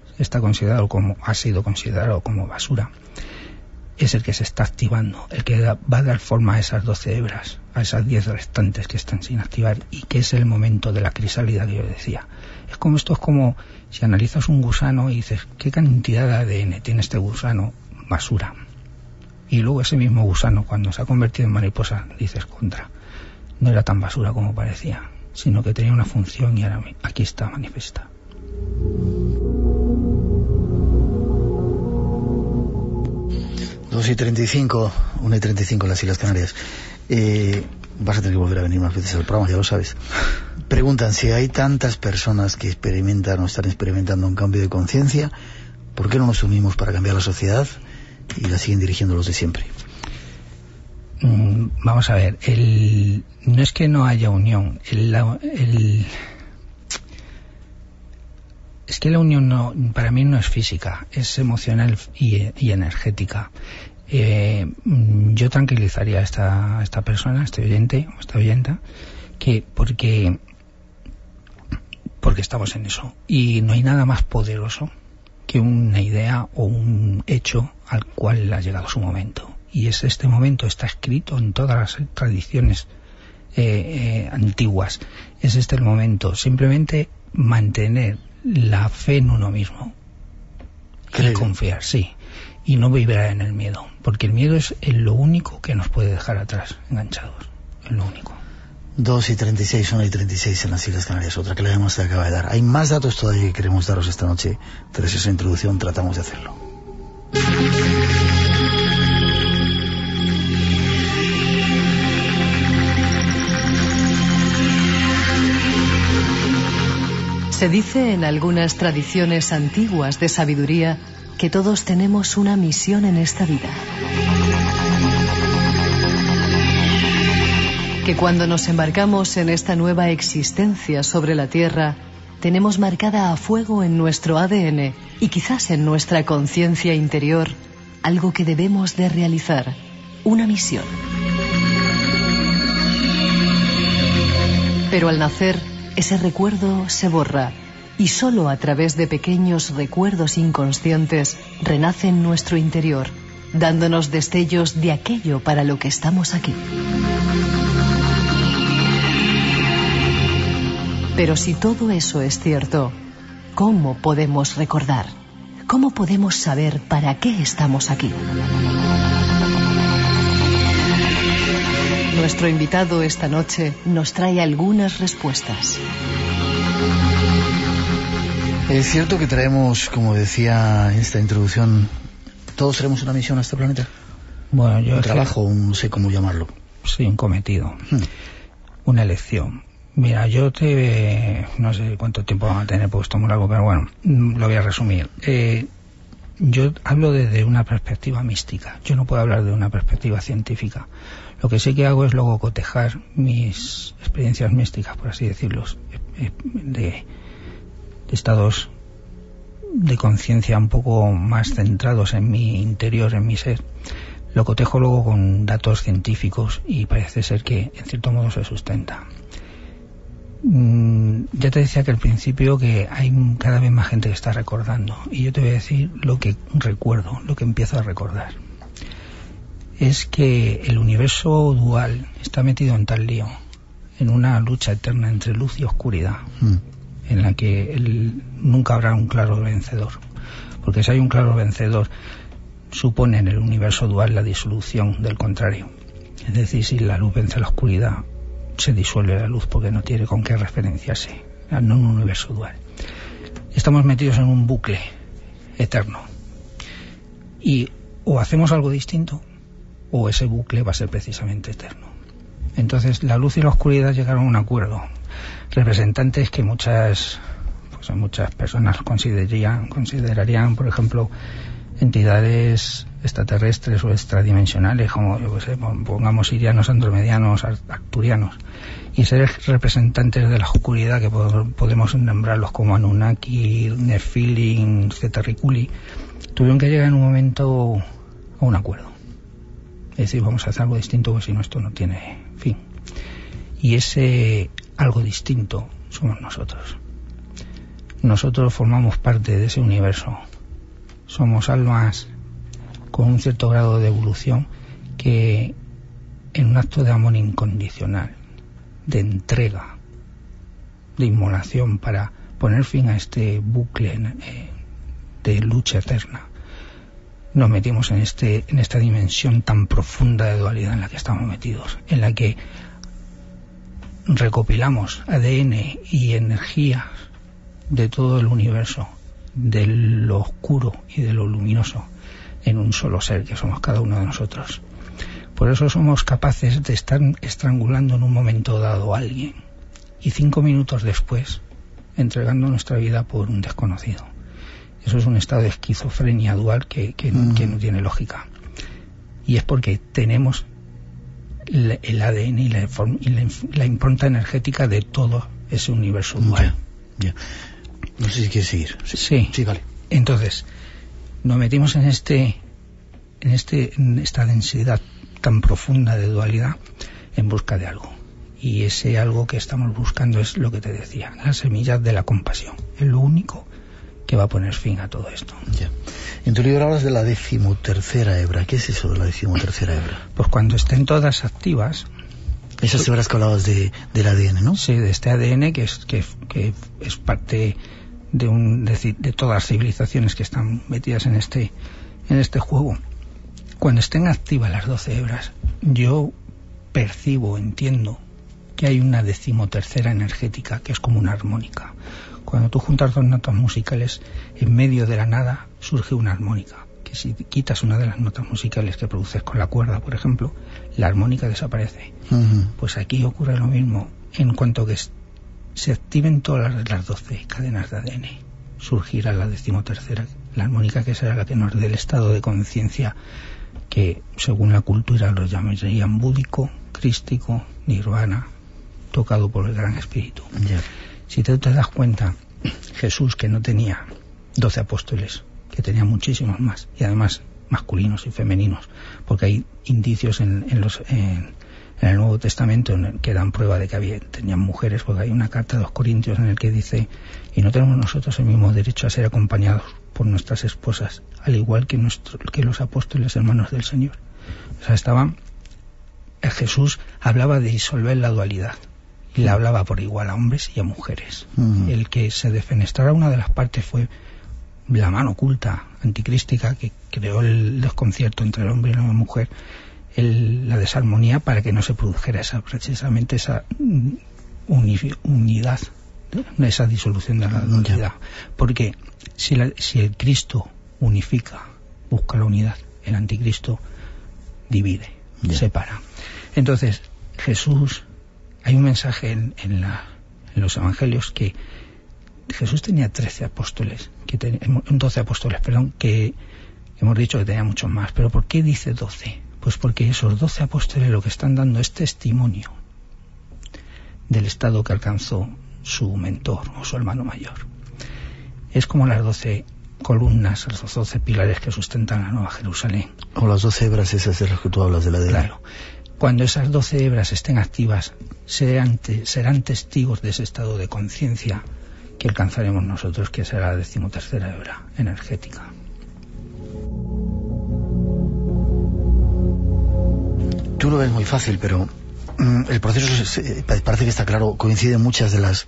ha sido considerado como basura, es el que se está activando, el que va a dar forma a esas 12 hebras, a esas 10 restantes que están sin activar, y que es el momento de la crisálida que yo decía. Esto es como si analizas un gusano y dices, ¿qué cantidad de ADN tiene este gusano? Basura. Y luego ese mismo gusano, cuando se ha convertido en mariposa, dices, no era tan basura como parecía, sino que tenía una función, y ahora aquí está manifiesta. Dos y 35, 1:35 en las Islas Canarias. Vas a tener que volver a venir más veces al programa, ya lo sabes. Preguntan si hay tantas personas que experimentan o están experimentando un cambio de conciencia, ¿por qué no nos unimos para cambiar la sociedad y la siguen dirigiendo los de siempre? Vamos a ver, no es que no haya unión, es que la unión para mí no es física, es emocional y energética. Yo tranquilizaría a esta persona, a este oyente o esta oyenta, que porque estamos en eso, y no hay nada más poderoso que una idea o un hecho al cual ha llegado su momento. Y este momento está escrito en todas las tradiciones antiguas. Es el momento. Simplemente mantener la fe en uno mismo. Y confiar, sí. Y no vibrar en el miedo. Porque el miedo es lo único que nos puede dejar atrás, enganchados. Es lo único. 2:36, 1:36 en las Islas Canarias. Otra que la hemos acaba de dar. Hay más datos todavía que queremos daros esta noche. Tras esa introducción tratamos de hacerlo. Se dice en algunas tradiciones antiguas de sabiduría que todos tenemos una misión en esta vida. Que cuando nos embarcamos en esta nueva existencia sobre la Tierra, tenemos marcada a fuego en nuestro ADN y quizás en nuestra conciencia interior algo que debemos de realizar, una misión. Pero al nacer, ese recuerdo se borra y solo a través de pequeños recuerdos inconscientes renace en nuestro interior, dándonos destellos de aquello para lo que estamos aquí. Pero si todo eso es cierto, ¿cómo podemos recordar? ¿Cómo podemos saber para qué estamos aquí? Nuestro invitado esta noche nos trae algunas respuestas. Es cierto que traemos, como decía en esta introducción, todos tenemos una misión a este planeta. Bueno, yo un trabajo, no sé cómo llamarlo. Sí, un cometido, una elección. Mira, no sé cuánto tiempo vamos a tener, porque esto es muy largo, pero bueno, lo voy a resumir. Yo hablo desde una perspectiva mística. Yo no puedo hablar de una perspectiva científica. Lo que sí que hago es luego cotejar mis experiencias místicas, por así decirlo, de estados de conciencia un poco más centrados en mi interior, en mi ser. Lo cotejo luego con datos científicos y parece ser que en cierto modo se sustenta. Ya te decía que al principio que hay cada vez más gente que está recordando, y yo te voy a decir lo que recuerdo, lo que empiezo a recordar. Es que el universo dual está metido en tal lío, en una lucha eterna entre luz y oscuridad, en la que nunca habrá un claro vencedor, porque si hay un claro vencedor supone en el universo dual la disolución del contrario. Es decir, si la luz vence la oscuridad, se disuelve la luz porque no tiene con qué referenciarse, no en un universo dual. Estamos metidos en un bucle eterno y o hacemos algo distinto o ese bucle va a ser precisamente eterno. Entonces la luz y la oscuridad llegaron a un acuerdo. Representantes que muchas personas considerarían, por ejemplo, entidades extraterrestres o extradimensionales, como pongamos sirianos, andromedianos, arcturianos, y seres representantes de la oscuridad que podemos nombrarlos como Anunnaki, Nephilim, Cetarriculi, tuvieron que llegar en un momento a un acuerdo. Es decir, vamos a hacer algo distinto, porque si no esto no tiene fin. Y ese algo distinto somos nosotros. Nosotros formamos parte de ese universo. Somos almas con un cierto grado de evolución que, en un acto de amor incondicional, de entrega, de inmolación para poner fin a este bucle de lucha eterna, nos metimos en esta dimensión tan profunda de dualidad en la que estamos metidos, en la que recopilamos ADN y energías de todo el universo, de lo oscuro y de lo luminoso, en un solo ser que somos cada uno de nosotros. Por eso somos capaces de estar estrangulando en un momento dado a alguien y 5 minutos después entregando nuestra vida por un desconocido. Eso es un estado de esquizofrenia dual que no tiene lógica. Y es porque tenemos el ADN y la impronta energética de todo ese universo dual. Ya. No sé si quieres seguir. Sí, vale. Entonces, nos metimos en esta densidad tan profunda de dualidad en busca de algo. Y ese algo que estamos buscando es lo que te decía, las semillas de la compasión. Es lo único que va a poner fin a todo esto. Ya. En tu libro hablas de la 13ª hebra. ¿Qué es eso de la 13ª hebra? Pues cuando estén todas activas. Esas hebras que hablabas del ADN, ¿no? Sí, de este ADN que es parte de todas las civilizaciones que están metidas en este juego. Cuando estén activas las 12 hebras, yo percibo, entiendo que hay una 13ª energética que es como una armónica. Cuando tú juntas dos notas musicales, en medio de la nada surge una armónica, que si quitas una de las notas musicales que produces con la cuerda, por ejemplo, la armónica desaparece. Pues aquí ocurre lo mismo. En cuanto que se activen todas las 12 cadenas de ADN, surgirá la 13ª, la armónica, que será la que nos dé el estado de conciencia que, según la cultura, lo llamarían búdico, crístico, nirvana, tocado por el Gran Espíritu. Yeah. Si te das cuenta, Jesús, que no tenía 12 apóstoles, que tenía muchísimos más, y además masculinos y femeninos, porque hay indicios en el Nuevo Testamento que dan prueba de que tenían mujeres, porque hay una carta de los Corintios en el que dice: y no tenemos nosotros el mismo derecho a ser acompañados por nuestras esposas, al igual que los apóstoles hermanos del Señor. O sea, Jesús hablaba de disolver la dualidad, y la hablaba por igual a hombres y a mujeres. El que se defenestrara una de las partes fue la mano oculta anticrística que creó el desconcierto entre el hombre y la mujer, la desarmonía, para que no se produjera precisamente esa unidad, esa disolución de la dualidad. Porque si el Cristo unifica, busca la unidad, el anticristo divide, separa. Entonces, Jesús, hay un mensaje en los evangelios que Jesús tenía 12 apóstoles, que hemos dicho que tenía muchos más. Pero ¿por qué dice 12? Pues porque esos 12 apóstoles lo que están dando es testimonio del estado que alcanzó su mentor o su hermano mayor. Es como las 12 columnas, los 12 pilares que sustentan la Nueva Jerusalén. O las 12 hebras esas de las que tú hablas de la ADN. Claro. Cuando esas 12 hebras estén activas, serán testigos de ese estado de conciencia que alcanzaremos nosotros, que será la 13ª hebra energética. Tú lo ves muy fácil, pero el proceso parece que está claro. Coinciden muchas de las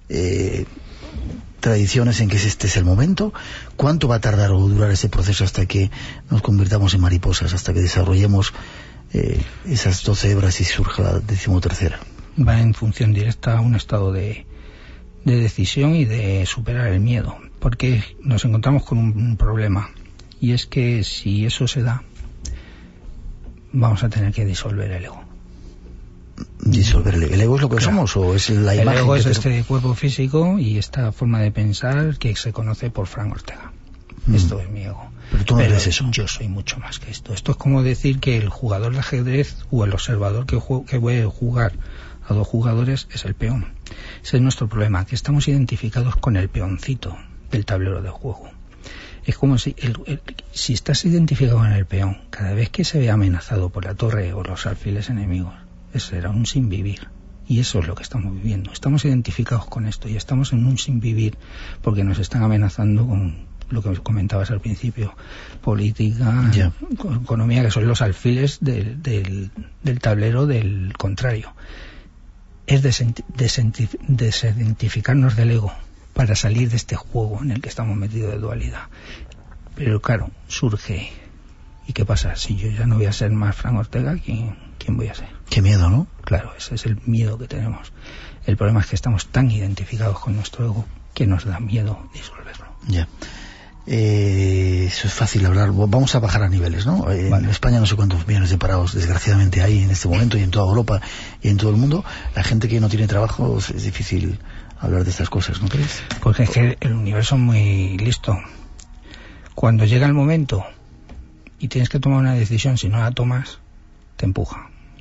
tradiciones en que este es el momento. ¿Cuánto va a tardar o durar ese proceso hasta que nos convirtamos en mariposas, hasta que desarrollemos esas 12 hebras y surja la 13ª? Va en función directa a un estado de decisión y de superar el miedo, porque nos encontramos con un problema, y es que si eso se da, vamos a tener que disolver el ego. ¿Disolver el ego es lo que somos o es la imagen? El ego es este cuerpo físico y esta forma de pensar que se conoce por Frank Ortega. Esto es mi ego. Pero tú no eres eso. Yo soy mucho más que esto. Esto es como decir que el jugador de ajedrez o el observador que puede jugar a dos jugadores es el peón. Ese es nuestro problema, que estamos identificados con el peoncito del tablero de juego. Es como si estás identificado en el peón, cada vez que se ve amenazado por la torre o los alfiles enemigos, eso era un sin vivir. Y eso es lo que estamos viviendo. Estamos identificados con esto y estamos en un sin vivir porque nos están amenazando con lo que comentabas al principio, política, economía, que son los alfiles del tablero del contrario. Es desidentificarnos del ego para salir de este juego en el que estamos metidos de dualidad. Pero claro, surge, ¿y qué pasa? Si yo ya no voy a ser más Frank Ortega, ¿quién voy a ser? Qué miedo, ¿no? Claro, ese es el miedo que tenemos. El problema es que estamos tan identificados con nuestro ego que nos da miedo disolverlo. Ya. Eso es fácil hablar. Vamos a bajar a niveles, ¿no? Vale. En España no sé cuántos millones de parados desgraciadamente hay en este momento, y en toda Europa y en todo el mundo. La gente que no tiene trabajo, es difícil hablar de estas cosas, ¿no crees? Porque es que el universo es muy listo. Cuando llega el momento y tienes que tomar una decisión, si no la tomas, te empuja.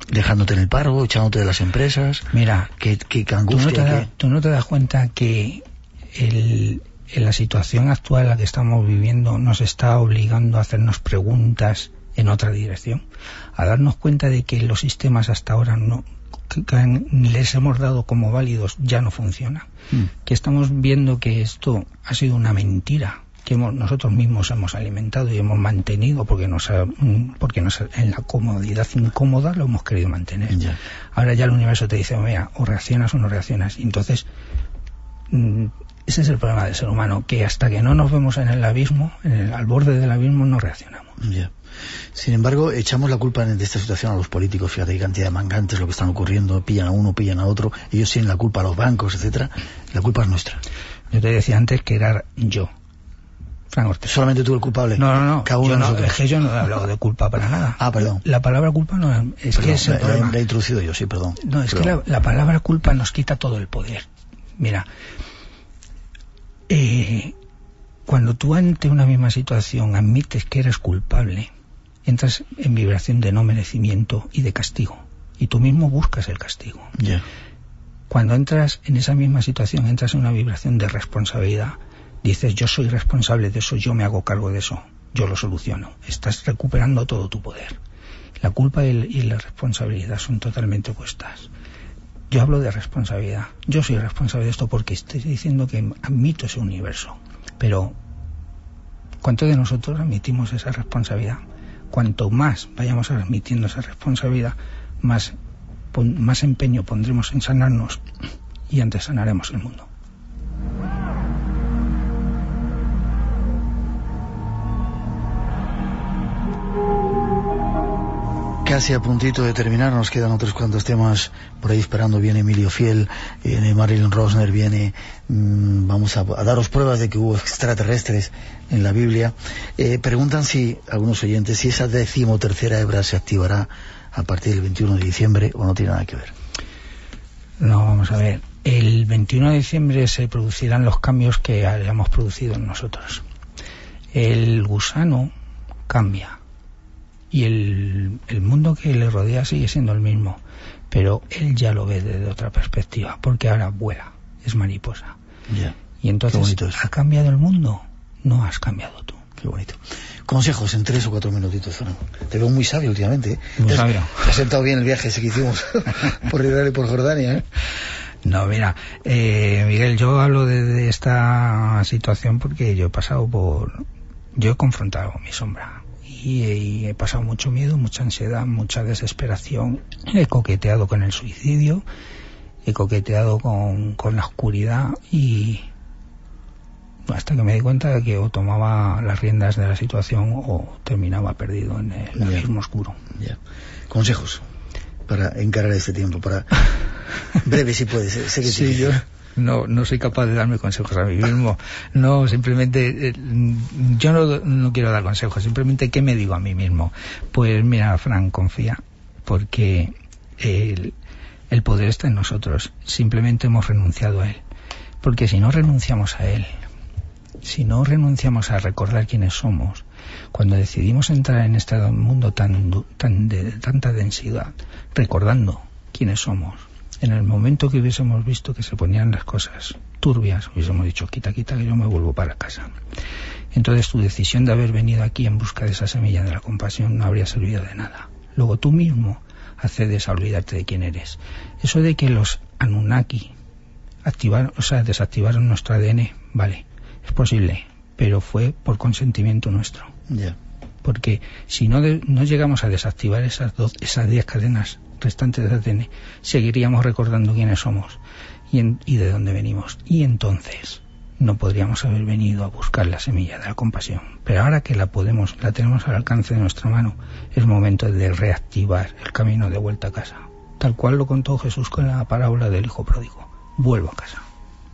dejándote en el paro, echándote de las empresas. Mira, ¿Qué angustia? Tú no te das cuenta que en la situación actual en la que estamos viviendo nos está obligando a hacernos preguntas en otra dirección, a darnos cuenta de que los sistemas hasta ahora que les hemos dado como válidos ya no funcionan, que estamos viendo que esto ha sido una mentira que nosotros mismos hemos alimentado y hemos mantenido porque en la comodidad incómoda lo hemos querido mantener. Ya. Ahora ya el universo te dice, mira, o reaccionas o no reaccionas. Y entonces ese es el problema del ser humano, que hasta que no nos vemos en el abismo, al borde del abismo, no reaccionamos. Ya. Sin embargo, echamos la culpa de esta situación a los políticos. Fíjate qué cantidad de mangantes lo que están ocurriendo, pillan a uno, pillan a otro, ellos tienen la culpa, a los bancos, etcétera. La culpa es nuestra. Yo te decía antes que era yo, Fran Ortega. ¿Solamente tú el culpable? No. Cada uno de nosotros. Es que yo no he hablado de culpa para nada. Ah, perdón. La palabra culpa no es que es el problema. La he introducido yo, sí, perdón. No, es que la palabra culpa nos quita todo el poder. Mira, cuando tú ante una misma situación admites que eres culpable, entras en vibración de no merecimiento y de castigo, y tú mismo buscas el castigo. Yeah. Cuando entras en esa misma situación, entras en una vibración de responsabilidad. Dices, yo soy responsable de eso, yo me hago cargo de eso, yo lo soluciono. Estás recuperando todo tu poder. La culpa y la responsabilidad son totalmente opuestas. Yo hablo de responsabilidad. Yo soy responsable de esto porque estoy diciendo que admito ese universo. Pero, ¿cuántos de nosotros admitimos esa responsabilidad? Cuanto más vayamos admitiendo esa responsabilidad, más empeño pondremos en sanarnos y antes sanaremos el mundo. Casi a puntito de terminar, nos quedan otros cuantos temas por ahí esperando. Viene Emilio Fiel, viene Marilyn Rosner, vamos a daros pruebas de que hubo extraterrestres en la Biblia. Preguntan algunos oyentes, si esa 13ª hebra se activará a partir del 21 de diciembre o no tiene nada que ver. No, vamos a ver. El 21 de diciembre se producirán los cambios que hayamos producido en nosotros. El gusano cambia. Y el mundo que le rodea sigue siendo el mismo, pero él ya lo ve desde otra perspectiva, porque ahora vuela, es mariposa. Yeah. Y entonces, ¿ha cambiado el mundo? No has cambiado tú. Qué bonito. Consejos en 3 o 4 minutitos, Fernando. Te veo muy sabio últimamente, ¿eh? Muy sabio. Te has sentado bien el viaje ese que hicimos por Israel y por Jordania, ¿eh? No, mira, Miguel, yo hablo de esta situación porque yo he confrontado mi sombra. Y he pasado mucho miedo, mucha ansiedad, mucha desesperación. He coqueteado con el suicidio, he coqueteado con la oscuridad y hasta que me di cuenta de que o tomaba las riendas de la situación o terminaba perdido en el abismo oscuro. Yeah. Consejos para encarar este tiempo, para breve si puedes. Sé que sí, yo no soy capaz de darme consejos a mí mismo. No, simplemente yo no quiero dar consejos, simplemente ¿qué me digo a mí mismo? Pues mira, Fran, confía, porque el poder está en nosotros, simplemente hemos renunciado a él. Porque si no renunciamos a él, si no renunciamos a recordar quiénes somos, cuando decidimos entrar en este mundo de tanta densidad, recordando quiénes somos, en el momento que hubiésemos visto que se ponían las cosas turbias, hubiésemos dicho, quita, que yo me vuelvo para casa. Entonces tu decisión de haber venido aquí en busca de esa semilla de la compasión no habría servido de nada. Luego tú mismo accedes a olvidarte de quién eres. Eso de que los Anunnaki desactivaron nuestro ADN, vale, es posible, pero fue por consentimiento nuestro. Yeah. Porque si no llegamos a desactivar esas 10 cadenas restantes de ADN, seguiríamos recordando quiénes somos y de dónde venimos. Y entonces no podríamos haber venido a buscar la semilla de la compasión. Pero ahora que la tenemos al alcance de nuestra mano, es momento de reactivar el camino de vuelta a casa. Tal cual lo contó Jesús con la parábola del hijo pródigo. Vuelvo a casa.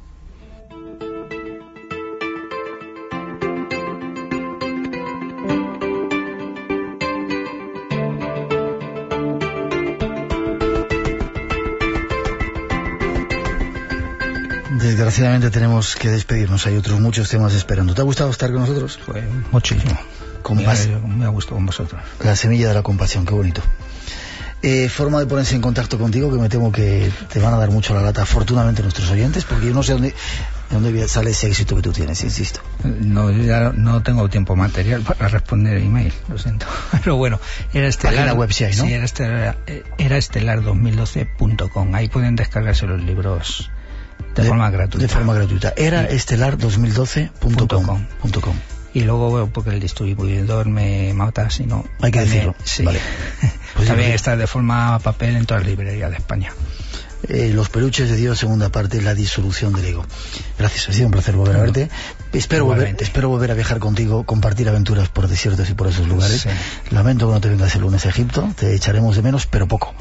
Desgraciadamente tenemos que despedirnos, hay otros muchos temas esperando. ¿Te ha gustado estar con nosotros? Pues muchísimo. Me ha gustado con vosotros. La semilla de la compasión, qué bonito. Forma de ponerse en contacto contigo, que me temo que te van a dar mucho la lata, afortunadamente, nuestros oyentes, porque yo no sé de dónde sale ese éxito que tú tienes, insisto. No, yo ya no tengo tiempo material para responder email, lo siento. Pero bueno, era Estelar. Página web sí hay, ¿no? Sí, era estelar2012.com. Ahí pueden descargarse los libros de forma gratuita. De forma gratuita. Era estelar2012.com. Y luego, bueno, porque el distribuidor me mata, si no... Hay que decirlo. Sí. Vale. Pues también está de forma papel en todas las librerías de España. Los peluches de Dios, segunda parte, la disolución del ego. Gracias, ha sido un placer volver a verte. Espero volver a viajar contigo, compartir aventuras por desiertos y por esos lugares. Sí. Lamento que no te vengas el lunes a Egipto, te echaremos de menos, pero poco.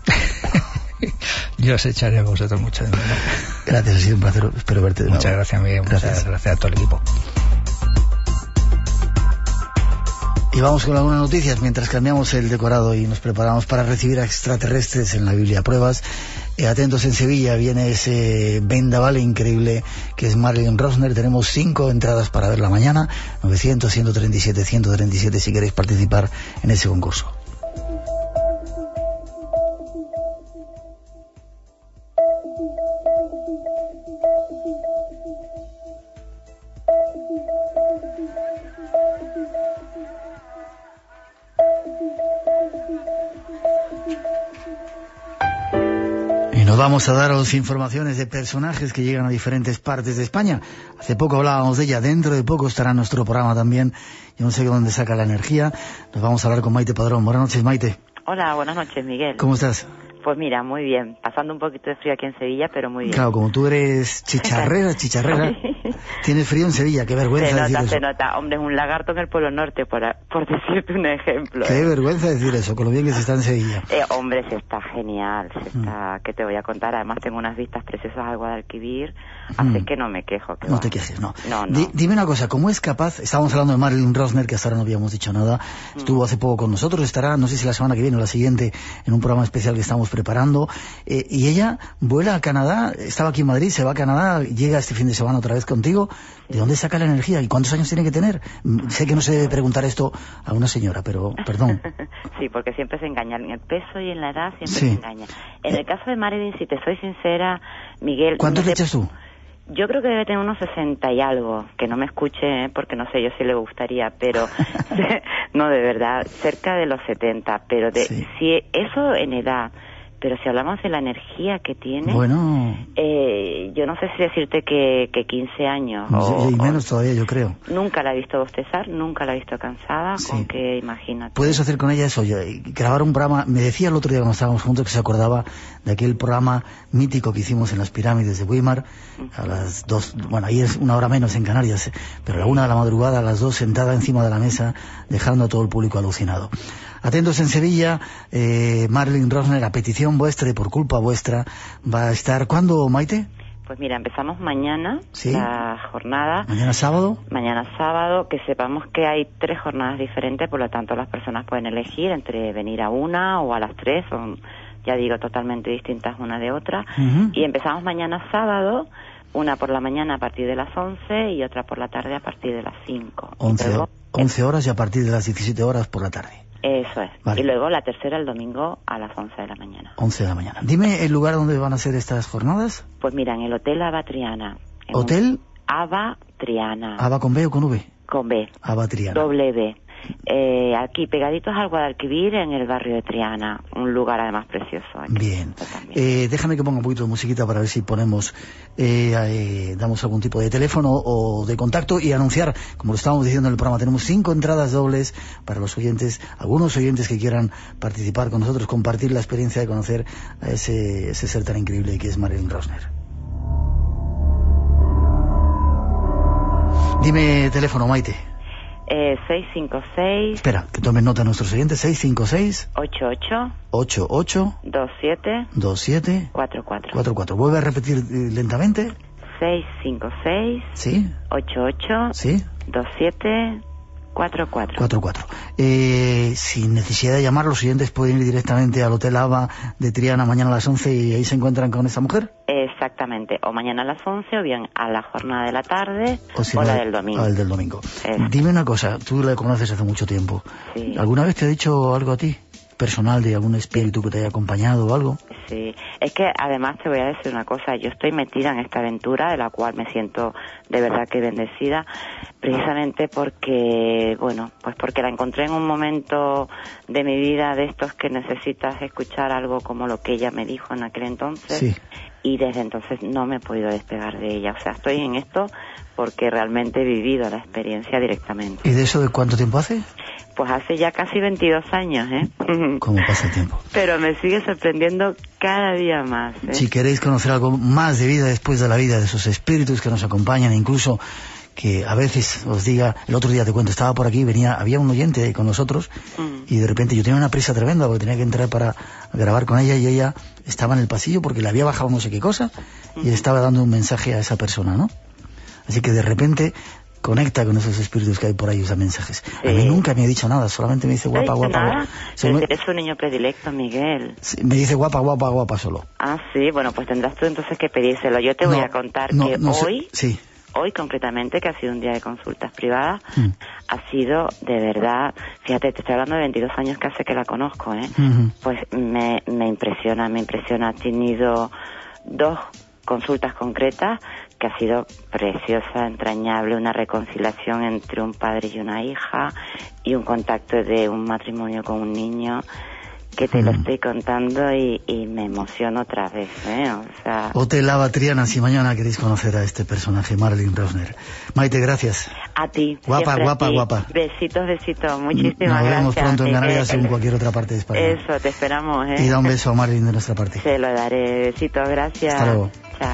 Yo os echaré a vosotros mucho de menos. Gracias, ha sido un placer, espero verte de nuevo. Muchas gracias, Miguel. Muchas gracias a todo el equipo. Y vamos con algunas noticias mientras cambiamos el decorado y nos preparamos para recibir a extraterrestres en la Biblia. Pruebas. Atentos, en Sevilla viene ese vendaval increíble que es Marilyn Rosner. Tenemos 5 entradas para verla mañana. 900, 137, 137 si queréis participar en ese concurso. Vamos a daros informaciones de personajes que llegan a diferentes partes de España. Hace poco hablábamos de ella, dentro de poco estará en nuestro programa también. Yo no sé de dónde saca la energía. Nos vamos a hablar con Maite Padrón. Buenas noches, Maite. Hola, buenas noches, Miguel. ¿Cómo estás? Pues mira, muy bien. Pasando un poquito de frío aquí en Sevilla, pero muy bien. Claro, como tú eres chicharrera, tienes frío en Sevilla, qué vergüenza decir eso. Se nota. Hombre, es un lagarto en el Polo Norte, por decirte un ejemplo. Qué vergüenza decir eso, con lo bien que se está en Sevilla. Hombre, se está genial, ¿qué te voy a contar? Además tengo unas vistas preciosas al Guadalquivir, así que no me quejo. No te quejes, no. No. Dime una cosa, ¿cómo es capaz? Estábamos hablando de Marilyn Rosner, que hasta ahora no habíamos dicho nada. Estuvo hace poco con nosotros, estará, no sé si la semana que viene o la siguiente, en un programa especial que estamos preparando. Y ella vuela a Canadá, estaba aquí en Madrid, se va a Canadá, llega este fin de semana otra vez contigo. ¿De dónde saca la energía y cuántos años tiene que tener? Sé que no se debe preguntar esto a una señora, pero perdón. Sí, porque siempre se engaña. En el peso y en la edad siempre se engaña. En el caso de Marilyn, si te soy sincera, Miguel... ¿Cuántos le echas tú? Yo creo que debe tener unos 60 y algo, que no me escuche, porque no sé yo si le gustaría, pero no, de verdad, cerca de los 70, pero si eso en edad... Pero si hablamos de la energía que tiene, bueno, yo no sé si decirte que 15 años y menos todavía, yo creo. Nunca la he visto bostezar, nunca la he visto cansada, con que imagínate. Puedes hacer con ella eso, grabar un programa. Me decía el otro día cuando estábamos juntos que se acordaba de aquel programa mítico que hicimos en las pirámides de Weimar, a las 2, bueno, ahí es una hora menos en Canarias, pero a la 1 de la madrugada, a las 2, sentada encima de la mesa, dejando a todo el público alucinado. Atentos, en Sevilla, Marilyn Rosner, a petición vuestra y por culpa vuestra, va a estar... ¿Cuándo, Maite? Pues mira, empezamos mañana, la jornada. ¿Mañana sábado? Mañana sábado, que sepamos que hay 3 jornadas diferentes, por lo tanto las personas pueden elegir entre venir a una o a las 3, son, ya digo, totalmente distintas una de otra. Y empezamos mañana sábado, una por la mañana a partir de las 11 y otra por la tarde a partir de las 5. 11 horas y a partir de las 17 horas por la tarde. Eso es. Vale. Y luego la tercera el domingo a las 11 de la mañana. 11 de la mañana. Dime el lugar donde van a ser estas jornadas. Pues mira, en el Hotel Aba Triana. ¿Hotel? Aba Triana. ¿Aba con B o con V? Con B. Aba Triana. Doble B. Aquí pegaditos al Guadalquivir, en el barrio de Triana, un lugar además precioso. Aquí. Bien. Déjame que ponga un poquito de musiquita para ver si ponemos, damos algún tipo de teléfono o de contacto y anunciar, como lo estábamos diciendo en el programa, tenemos 5 entradas dobles para los oyentes, algunos oyentes que quieran participar con nosotros, compartir la experiencia de conocer a ese ser tan increíble que es Marilyn Rosner. Dime teléfono, Maite. 656... Espera, que tomen nota nuestros oyentes. 656... 88... 27... 44. Vuelve a repetir lentamente. 656... Sí. 88... Sí. 27... 44. Sin necesidad de llamar, los oyentes pueden ir directamente al Hotel Aba de Triana mañana a las 11 y ahí se encuentran con esta mujer. Exactamente, o mañana a las 11 o bien a la jornada de la tarde o la del domingo. El del domingo. Dime una cosa, tú la conoces hace mucho tiempo. Sí. ¿Alguna vez te ha dicho algo a ti? personal de algún espíritu que te haya acompañado o algo? Sí, es que además te voy a decir una cosa, yo estoy metida en esta aventura de la cual me siento de verdad que bendecida, precisamente porque, bueno, pues porque la encontré en un momento de mi vida de estos que necesitas escuchar algo como lo que ella me dijo en aquel entonces. Sí. Y desde entonces no me he podido despegar de ella. O sea, estoy en esto porque realmente he vivido la experiencia directamente. ¿Y de eso de cuánto tiempo hace? Pues hace ya casi 22 años, ¿eh? ¿Cómo pasa el tiempo? Pero me sigue sorprendiendo cada día más, ¿eh? Si queréis conocer algo más de vida después de la vida, de esos espíritus que nos acompañan, incluso que a veces os diga, el otro día te cuento, estaba por aquí, había un oyente con nosotros y de repente yo tenía una prisa tremenda porque tenía que entrar para grabar con ella y ella estaba en el pasillo porque le había bajado no sé qué cosa y le estaba dando un mensaje a esa persona, ¿no? Así que de repente conecta con esos espíritus que hay por ahí, usa mensajes. Sí. A mí nunca me ha dicho nada, solamente me dice guapa, guapa, guapa. Eres un niño predilecto, Miguel. Sí, me dice guapa, guapa, guapa solo. Ah, sí, bueno, pues tendrás tú entonces que pedírselo. Yo te voy a contar que hoy... Sí. Hoy concretamente, que ha sido un día de consultas privadas, ha sido de verdad, fíjate, te estoy hablando de 22 años que hace que la conozco, ¿eh? Pues me impresiona, ha tenido 2 consultas concretas que ha sido preciosa, entrañable, una reconciliación entre un padre y una hija y un contacto de un matrimonio con un niño que te lo estoy contando y me emociono otra vez, ¿eh? O sea... Hotel Lava Triana, si mañana queréis conocer a este personaje, Marilyn Rosner. Maite, gracias. A ti. Guapa, guapa, a ti. guapa. Besitos, muchísimas gracias. Nos vemos pronto en Canarias o en cualquier otra parte de España. Eso, te esperamos, ¿eh? Y da un beso a Marilyn de nuestra parte. Se lo daré. Besitos, gracias. Hasta luego. Chao.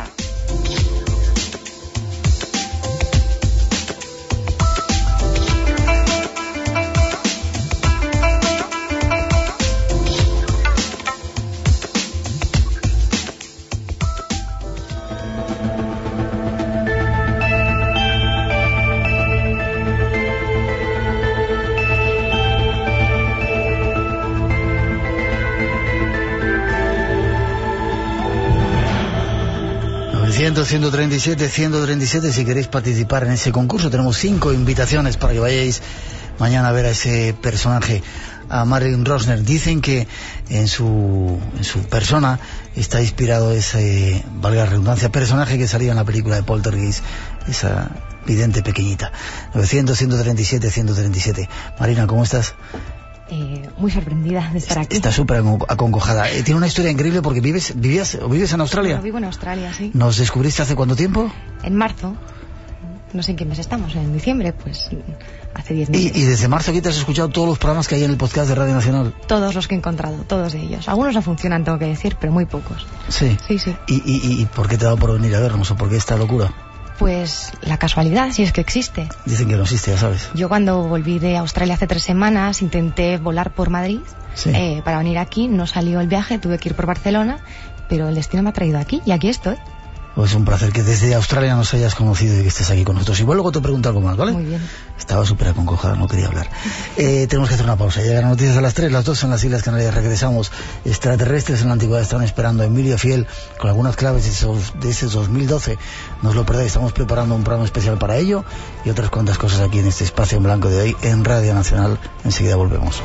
...137, 137, si queréis participar en ese concurso. Tenemos 5 invitaciones para que vayáis mañana a ver a ese personaje, a Marilyn Rosner. Dicen que en su persona está inspirado ese, valga la redundancia, personaje que salía en la película de Poltergeist, esa vidente pequeñita. 900, 137, 137. Marina, ¿cómo estás? Muy sorprendida de estar aquí. Está súper acongojada. Tiene una historia increíble porque vives en Australia. Yo vivo en Australia, sí. ¿Nos descubriste hace cuánto tiempo? En marzo. No sé en qué mes estamos, en diciembre, pues hace 10 meses. ¿Y desde marzo aquí te has escuchado todos los programas que hay en el podcast de Radio Nacional? Todos los que he encontrado, todos ellos. Algunos no funcionan, tengo que decir, pero muy pocos. Sí. Sí, sí. ¿Y por qué te ha dado por venir a vernos o por qué esta locura? Pues la casualidad, si es que existe. Dicen que no existe, ya sabes. Yo cuando volví de Australia hace 3 semanas intenté volar por Madrid, sí, para venir aquí. No salió el viaje, tuve que ir por Barcelona, pero el destino me ha traído aquí y aquí estoy. Pues un placer que desde Australia nos hayas conocido y que estés aquí con nosotros. Igual luego te pregunto algo más, ¿vale? Muy bien. Estaba súper acongojada, no quería hablar. Tenemos que hacer una pausa. Llegan las noticias a las 3, las 2 en las Islas Canarias. Regresamos. Extraterrestres en la antigüedad están esperando a Emilio Fiel con algunas claves de ese 2012. No os lo perdáis, estamos preparando un programa especial para ello y otras cuantas cosas aquí en este espacio en blanco de hoy en Radio Nacional. Enseguida volvemos.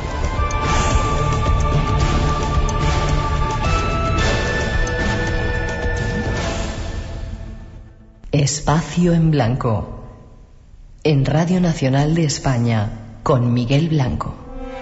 Espacio en Blanco, en Radio Nacional de España, con Miguel Blanco.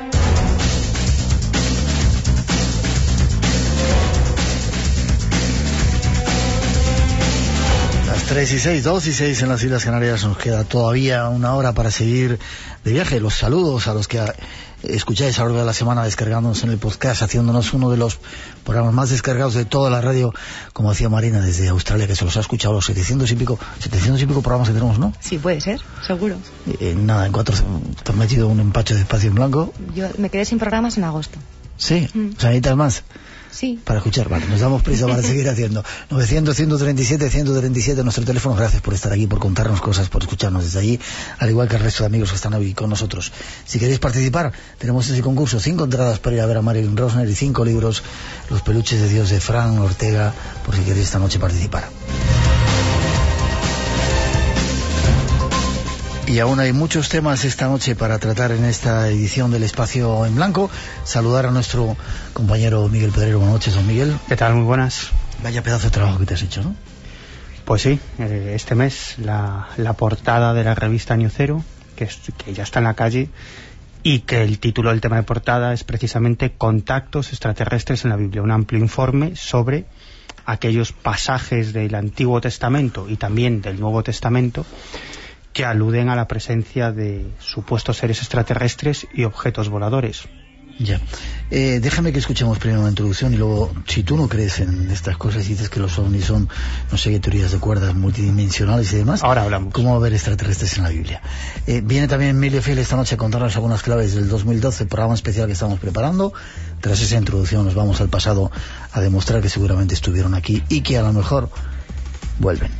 Las 3 y 6, 2 y 6 en las Islas Canarias. Nos queda todavía una hora para seguir de viaje. Los saludos a los que escucháis a lo largo de la semana descargándonos en el podcast, haciéndonos uno de los programas más descargados de toda la radio, como decía Marina desde Australia, que se los ha escuchado los 700 y pico programas que tenemos, ¿no? Sí, puede ser, seguro. Nada, en 4 te has metido un empacho de espacio en blanco. Yo me quedé sin programas en agosto. Sí, o sea, necesitas más. Sí. Para escuchar, vale, nos damos prisa para seguir haciendo. 900, 137, 137, nuestro teléfono. Gracias por estar aquí, por contarnos cosas, por escucharnos desde allí, al igual que el resto de amigos que están hoy con nosotros. Si queréis participar, tenemos ese concurso, 5 entradas para ir a ver a Marilyn Rosner y 5 libros, Los peluches de Dios de Fran Ortega, por si queréis esta noche participar. Y aún hay muchos temas esta noche para tratar en esta edición del Espacio en Blanco. Saludar a nuestro compañero Miguel Pedrero. Buenas noches, don Miguel. ¿Qué tal? Muy buenas. Vaya pedazo de trabajo que te has hecho, ¿no? Pues sí, este mes la portada de la revista Año Cero, que ya está en la calle, y que el título del tema de portada es precisamente Contactos extraterrestres en la Biblia, un amplio informe sobre aquellos pasajes del Antiguo Testamento y también del Nuevo Testamento que aluden a la presencia de supuestos seres extraterrestres y objetos voladores. Ya. Déjame que escuchemos primero una introducción y luego, si tú no crees en estas cosas y dices que los ovnis son, no sé qué, teorías de cuerdas multidimensionales y demás, ahora hablamos. ¿Cómo haber extraterrestres en la Biblia? Viene también Emilio Fiel esta noche a contarnos algunas claves del 2012, programa especial que estamos preparando. Tras esa introducción nos vamos al pasado a demostrar que seguramente estuvieron aquí y que a lo mejor vuelven.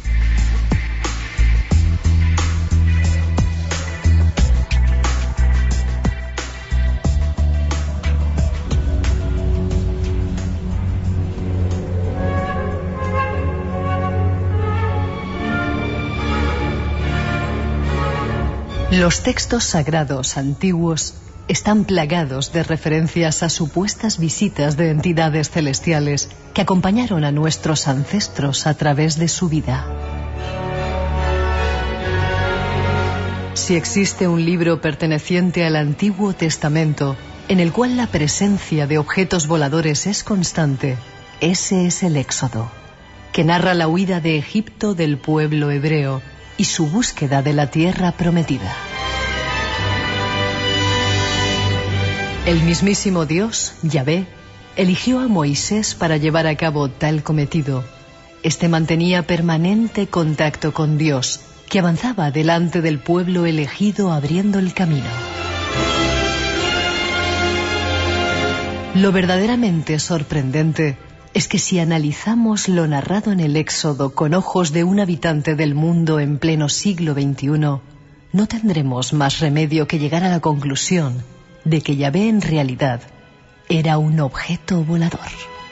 Los textos sagrados antiguos están plagados de referencias a supuestas visitas de entidades celestiales que acompañaron a nuestros ancestros a través de su vida. Si existe un libro perteneciente al Antiguo Testamento en el cual la presencia de objetos voladores es constante, ese es el Éxodo, que narra la huida de Egipto del pueblo hebreo y su búsqueda de la tierra prometida. El mismísimo Dios, Yahvé, eligió a Moisés para llevar a cabo tal cometido. Este mantenía permanente contacto con Dios, que avanzaba delante del pueblo elegido abriendo el camino. Lo verdaderamente sorprendente es que si analizamos lo narrado en el Éxodo con ojos de un habitante del mundo en pleno siglo XXI, no tendremos más remedio que llegar a la conclusión de que Yahvé en realidad era un objeto volador.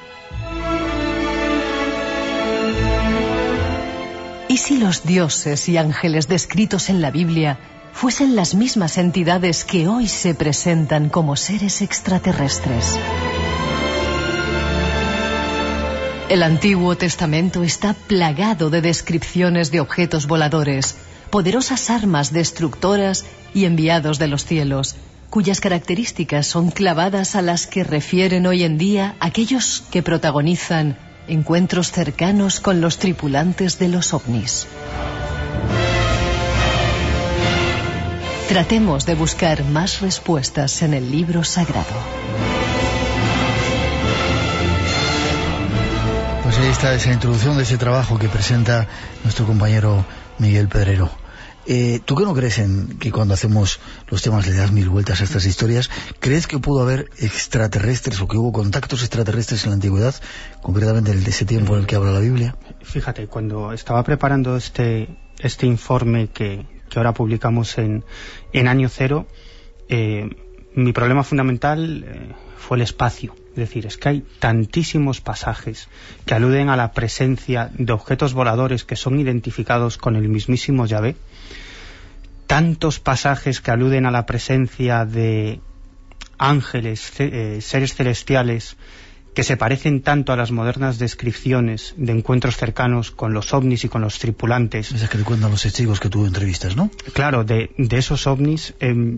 ¿Y si los dioses y ángeles descritos en la Biblia fuesen las mismas entidades que hoy se presentan como seres extraterrestres? El Antiguo Testamento está plagado de descripciones de objetos voladores, poderosas armas destructoras y enviados de los cielos, cuyas características son clavadas a las que refieren hoy en día aquellos que protagonizan encuentros cercanos con los tripulantes de los ovnis. Tratemos de buscar más respuestas en el libro sagrado. Pues ahí está esa introducción de ese trabajo que presenta nuestro compañero Miguel Pedrero. ¿Tú que no crees en que cuando hacemos los temas le das mil vueltas a estas historias? ¿Crees que pudo haber extraterrestres o que hubo contactos extraterrestres en la antigüedad, concretamente de ese tiempo en el que habla la Biblia? Fíjate, cuando estaba preparando este informe que ahora publicamos en Año Cero, mi problema fundamental fue el espacio. Es decir, es que hay tantísimos pasajes que aluden a la presencia de objetos voladores que son identificados con el mismísimo Yahvé, tantos pasajes que aluden a la presencia de ángeles, seres celestiales, que se parecen tanto a las modernas descripciones de encuentros cercanos con los ovnis y con los tripulantes. Esas que te cuentan los testigos que tú entrevistas, ¿no? Claro, de esos ovnis...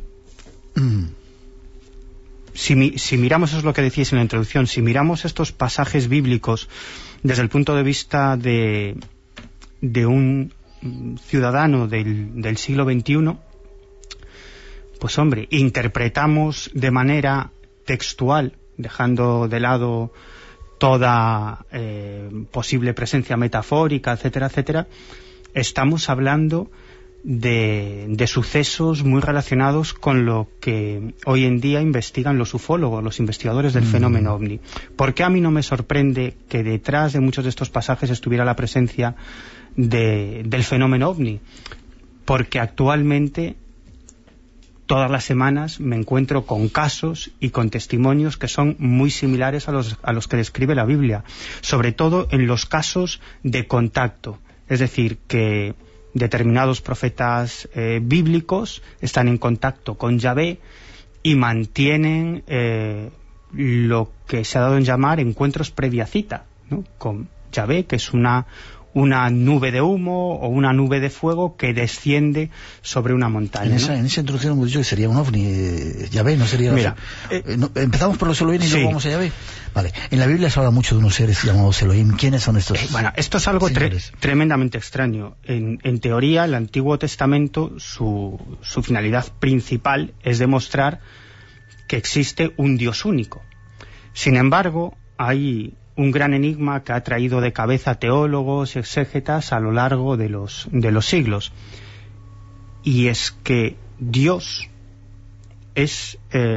Si miramos, eso es lo que decíais en la introducción, si miramos estos pasajes bíblicos desde el punto de vista de un ciudadano del siglo XXI, pues hombre, interpretamos de manera textual, dejando de lado toda posible presencia metafórica, etcétera, etcétera, estamos hablando de sucesos muy relacionados con lo que hoy en día investigan los ufólogos, los investigadores del fenómeno ovni. ¿Por qué a mí no me sorprende que detrás de muchos de estos pasajes estuviera la presencia del fenómeno ovni? Porque actualmente todas las semanas me encuentro con casos y con testimonios que son muy similares a los que describe la Biblia, sobre todo en los casos de contacto, es decir, que determinados profetas bíblicos están en contacto con Yahvé y mantienen lo que se ha dado en llamar encuentros previa cita, ¿no?, con Yahvé, que es una nube de humo o una nube de fuego que desciende sobre una montaña. En esa introducción hemos dicho que sería un ovni, Yahvé, ¿no sería? Mira, empezamos por los Elohim y luego vamos a Yahvé. Vale, en la Biblia se habla mucho de unos seres llamados Elohim. ¿Quiénes son estos? Bueno, esto es algo tremendamente extraño. En teoría, el Antiguo Testamento, su finalidad principal es demostrar que existe un Dios único. Sin embargo, hay un gran enigma que ha traído de cabeza teólogos y exégetas a lo largo de los siglos. Y es que Dios es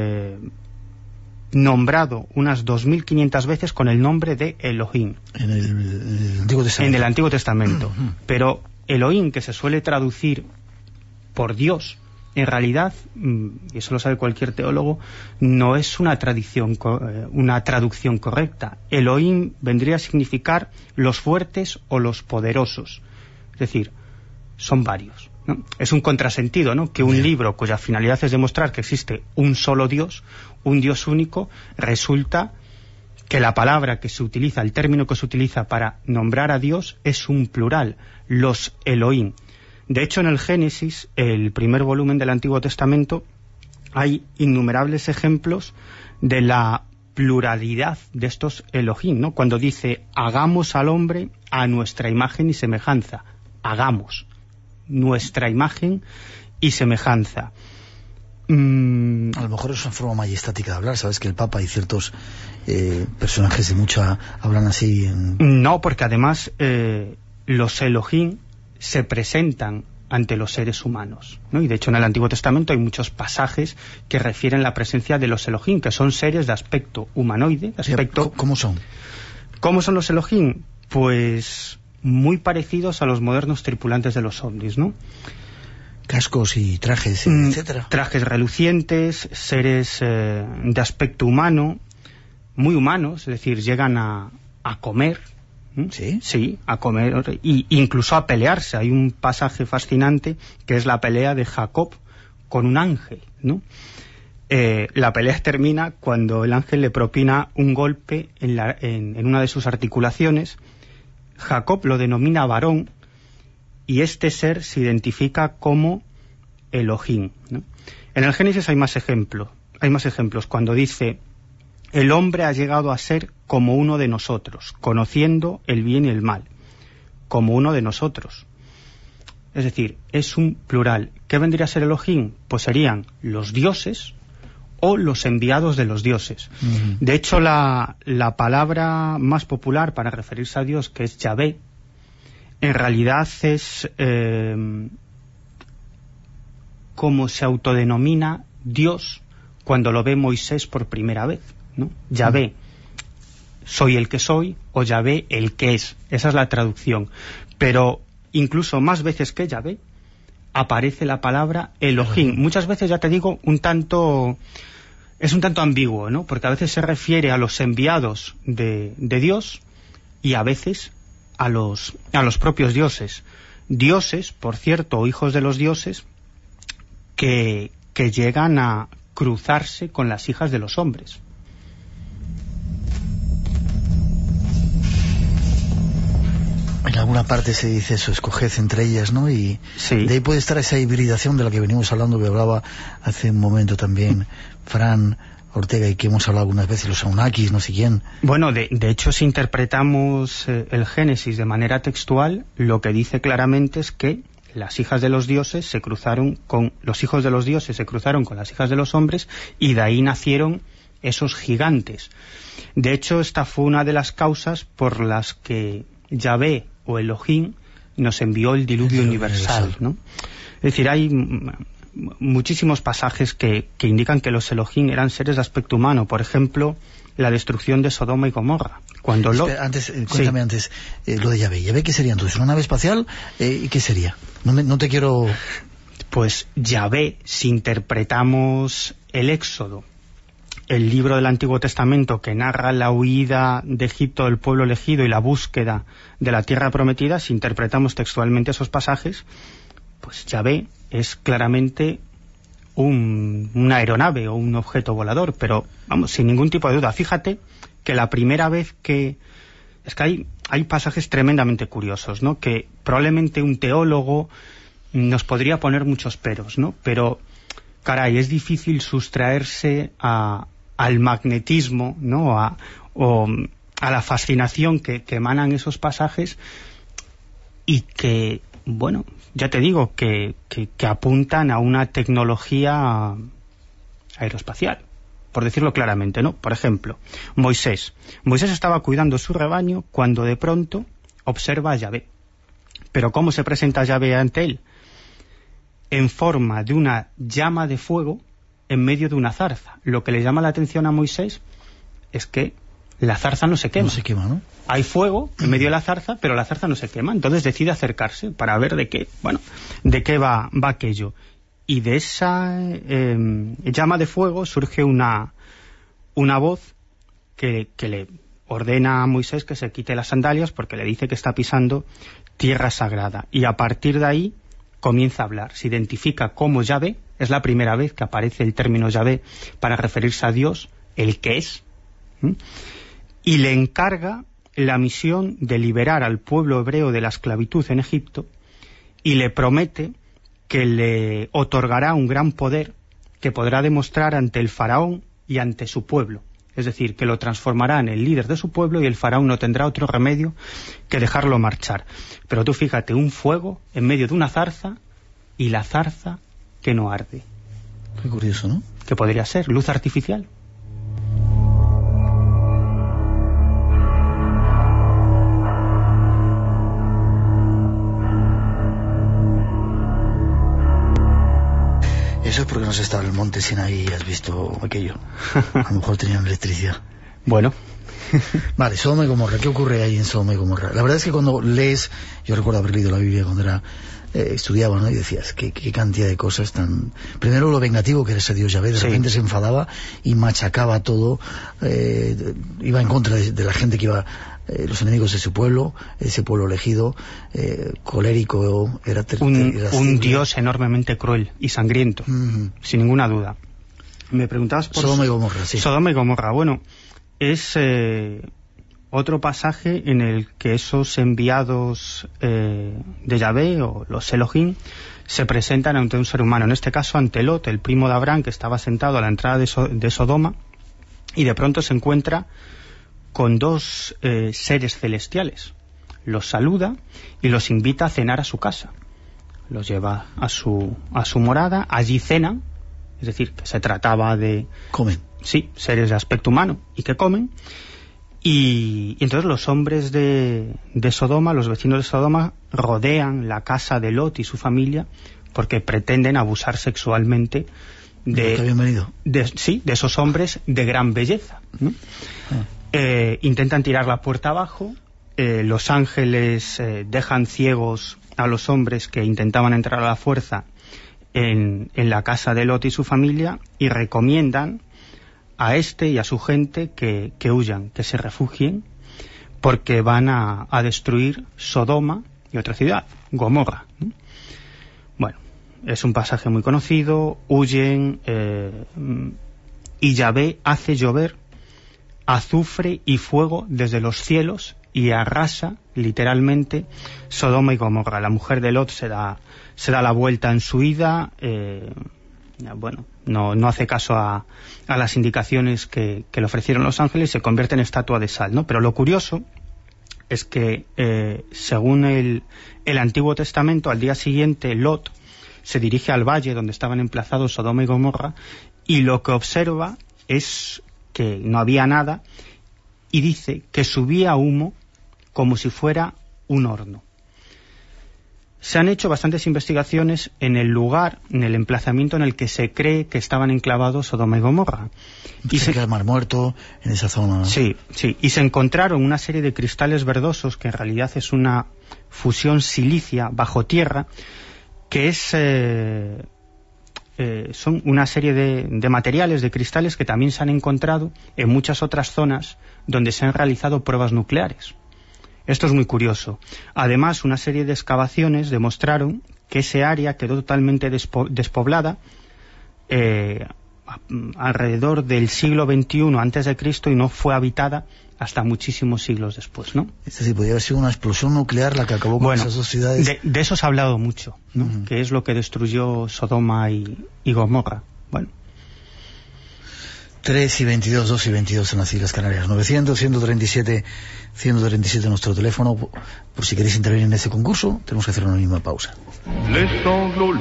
nombrado unas 2500 veces con el nombre de Elohim. En el Antiguo Testamento. En el Antiguo Testamento. Pero Elohim, que se suele traducir por Dios, en realidad, y eso lo sabe cualquier teólogo, no es una traducción correcta. Elohim vendría a significar los fuertes o los poderosos. Es decir, son varios, ¿no? Es un contrasentido, ¿no?, que un libro cuya finalidad es demostrar que existe un solo Dios, un Dios único, resulta que la palabra que se utiliza, el término que se utiliza para nombrar a Dios es un plural, los Elohim. De hecho, en el Génesis, el primer volumen del Antiguo Testamento, hay innumerables ejemplos de la pluralidad de estos Elohim, ¿no? Cuando dice, hagamos al hombre a nuestra imagen y semejanza. Hagamos nuestra imagen y semejanza. A lo mejor es una forma majestática de hablar. Sabes que el Papa y ciertos personajes de mucha hablan así. No, porque además los Elohim se presentan ante los seres humanos, ¿no? Y de hecho en el Antiguo Testamento hay muchos pasajes que refieren la presencia de los Elohim, que son seres de aspecto humanoide, de aspecto... ¿Cómo son? ¿Cómo son los Elohim? Pues muy parecidos a los modernos tripulantes de los ovnis, ¿no? Cascos y trajes, etcétera. Trajes relucientes, seres de aspecto humano, muy humanos, es decir, llegan a comer. ¿Sí? Sí, a comer e incluso a pelearse. Hay un pasaje fascinante que es la pelea de Jacob con un ángel, ¿no? La pelea termina cuando el ángel le propina un golpe en una de sus articulaciones. Jacob lo denomina varón y este ser se identifica como Elohim, ¿no? En el Génesis hay más ejemplos. Cuando dice: el hombre ha llegado a ser como uno de nosotros, conociendo el bien y el mal, como uno de nosotros. Es decir, es un plural. ¿Qué vendría a ser Elohim? Pues serían los dioses o los enviados de los dioses. De hecho, la palabra más popular para referirse a Dios, que es Yahvé, en realidad es como se autodenomina Dios cuando lo ve Moisés por primera vez, ¿no? Yahvé, soy el que soy, o Yahvé, el que es. Esa es la traducción. Pero incluso más veces que Yahvé aparece la palabra Elohim. Muchas veces, ya te digo, es un tanto ambiguo, ¿no? Porque a veces se refiere a los enviados de Dios y a veces a los propios dioses. Dioses, por cierto, o hijos de los dioses, que llegan a cruzarse con las hijas de los hombres. En alguna parte se dice eso, escoged entre ellas, ¿no? Y sí, de ahí puede estar esa hibridación de la que venimos hablando, que hablaba hace un momento también Fran Ortega, y que hemos hablado algunas veces, los Anunnakis, no sé quién. Bueno, de hecho, si interpretamos el Génesis de manera textual, lo que dice claramente es que las hijas de los dioses se cruzaron con los hijos de los dioses, se cruzaron con las hijas de los hombres, y de ahí nacieron esos gigantes. De hecho, esta fue una de las causas por las que Yahvé o Elohim nos envió el diluvio universal, ¿no? Es decir, hay muchísimos pasajes que indican que los Elohim eran seres de aspecto humano. Por ejemplo, la destrucción de Sodoma y Gomorra. Cuando Espera, cuéntame antes lo de Yahvé. ¿Yahvé qué sería entonces? ¿Una nave espacial? ¿Y qué sería? No te quiero... Pues Yahvé, si interpretamos el Éxodo el libro del Antiguo Testamento que narra la huida de Egipto del pueblo elegido y la búsqueda de la tierra prometida, si interpretamos textualmente esos pasajes, pues Yahvé es claramente una aeronave o un objeto volador, pero vamos, sin ningún tipo de duda. Fíjate que la primera vez que... Es que hay pasajes tremendamente curiosos, ¿no? Que probablemente un teólogo nos podría poner muchos peros, ¿no? Pero, caray, es difícil sustraerse al magnetismo, ¿no? O a la fascinación que emanan esos pasajes y que, bueno, ya te digo, que apuntan a una tecnología aeroespacial, por decirlo claramente, ¿no? Por ejemplo, Moisés estaba cuidando su rebaño cuando de pronto observa a Yahvé. Pero ¿cómo se presenta Yahvé ante él? En forma de una llama de fuego en medio de una zarza. Lo que le llama la atención a Moisés es que la zarza no se quema. No se quema, ¿no? Hay fuego en medio de la zarza, pero la zarza no se quema. Entonces decide acercarse para ver de qué va aquello. Y de esa llama de fuego surge una voz que le ordena a Moisés que se quite las sandalias porque le dice que está pisando tierra sagrada. Y a partir de ahí comienza a hablar. Se identifica como Yahvé. Es la primera vez que aparece el término Yahvé para referirse a Dios, el que es. Y le encarga la misión de liberar al pueblo hebreo de la esclavitud en Egipto y le promete que le otorgará un gran poder que podrá demostrar ante el faraón y ante su pueblo. Es decir, que lo transformará en el líder de su pueblo y el faraón no tendrá otro remedio que dejarlo marchar. Pero tú fíjate, un fuego en medio de una zarza y la zarza que no arde. Qué curioso, ¿no? ¿Qué podría ser? ¿Luz artificial? Eso es porque no has estado en el monte Sinaí y has visto aquello. A lo mejor tenían electricidad. Bueno. Vale, Sodoma y Gomorra. ¿Qué ocurre ahí en Sodoma y Gomorra? La verdad es que cuando lees... Yo recuerdo haber leído la Biblia cuando era... estudiaba, ¿no? Y decías, qué cantidad de cosas tan... Primero lo vengativo que era ese Dios Yahvé, de repente se enfadaba y machacaba todo, iba en contra de la gente que iba... los enemigos de su pueblo, ese pueblo elegido, colérico, era un Dios enormemente cruel y sangriento, sin ninguna duda. Me preguntabas por Sodoma y Gomorra, sí. Sodoma y Gomorra, bueno, es otro pasaje en el que esos enviados de Yahvé, o los Elohim, se presentan ante un ser humano, en este caso ante Lot, el primo de Abraham, que estaba sentado a la entrada de Sodoma, y de pronto se encuentra con dos seres celestiales. Los saluda y los invita a cenar a su casa. Los lleva a su morada, allí cenan, es decir, que se trataba de... Comen. Sí, seres de aspecto humano y que comen. Y entonces los hombres de Sodoma, los vecinos de Sodoma, rodean la casa de Lot y su familia porque pretenden abusar sexualmente de esos hombres de gran belleza, ¿no? Intentan tirar la puerta abajo, los ángeles dejan ciegos a los hombres que intentaban entrar a la fuerza en la casa de Lot y su familia y recomiendan a este y a su gente que huyan, que se refugien, porque van a destruir Sodoma y otra ciudad, Gomorra. Bueno, es un pasaje muy conocido, huyen y Yahvé hace llover azufre y fuego desde los cielos y arrasa literalmente Sodoma y Gomorra. La mujer de Lot se da la vuelta en su ida, no hace caso a las indicaciones que le ofrecieron los ángeles y se convierte en estatua de sal, ¿no? Pero lo curioso es que según el Antiguo Testamento, al día siguiente Lot se dirige al valle donde estaban emplazados Sodoma y Gomorra y lo que observa es que no había nada y dice que subía humo como si fuera un horno. Se han hecho bastantes investigaciones en el lugar, en el emplazamiento en el que se cree que estaban enclavados Sodoma y Gomorra. Y se queda el Mar Muerto en esa zona. Sí, y se encontraron una serie de cristales verdosos que en realidad es una fusión silicia bajo tierra que es son una serie de materiales, de cristales que también se han encontrado en muchas otras zonas donde se han realizado pruebas nucleares. Esto es muy curioso. Además, una serie de excavaciones demostraron que ese área quedó totalmente despoblada alrededor del siglo XXI a.C. y no fue habitada hasta muchísimos siglos después, ¿no? Es decir, podría haber sido una explosión nuclear la que acabó con esas dos ciudades. De eso se ha hablado mucho, ¿no? Que es lo que destruyó Sodoma y Gomorra. Bueno. 3 y 22, 2 y 22 en las Islas Canarias. 900, 137, 137 nuestro teléfono. Por si queréis intervenir en este concurso, tenemos que hacer una mínima pausa. Les sanglots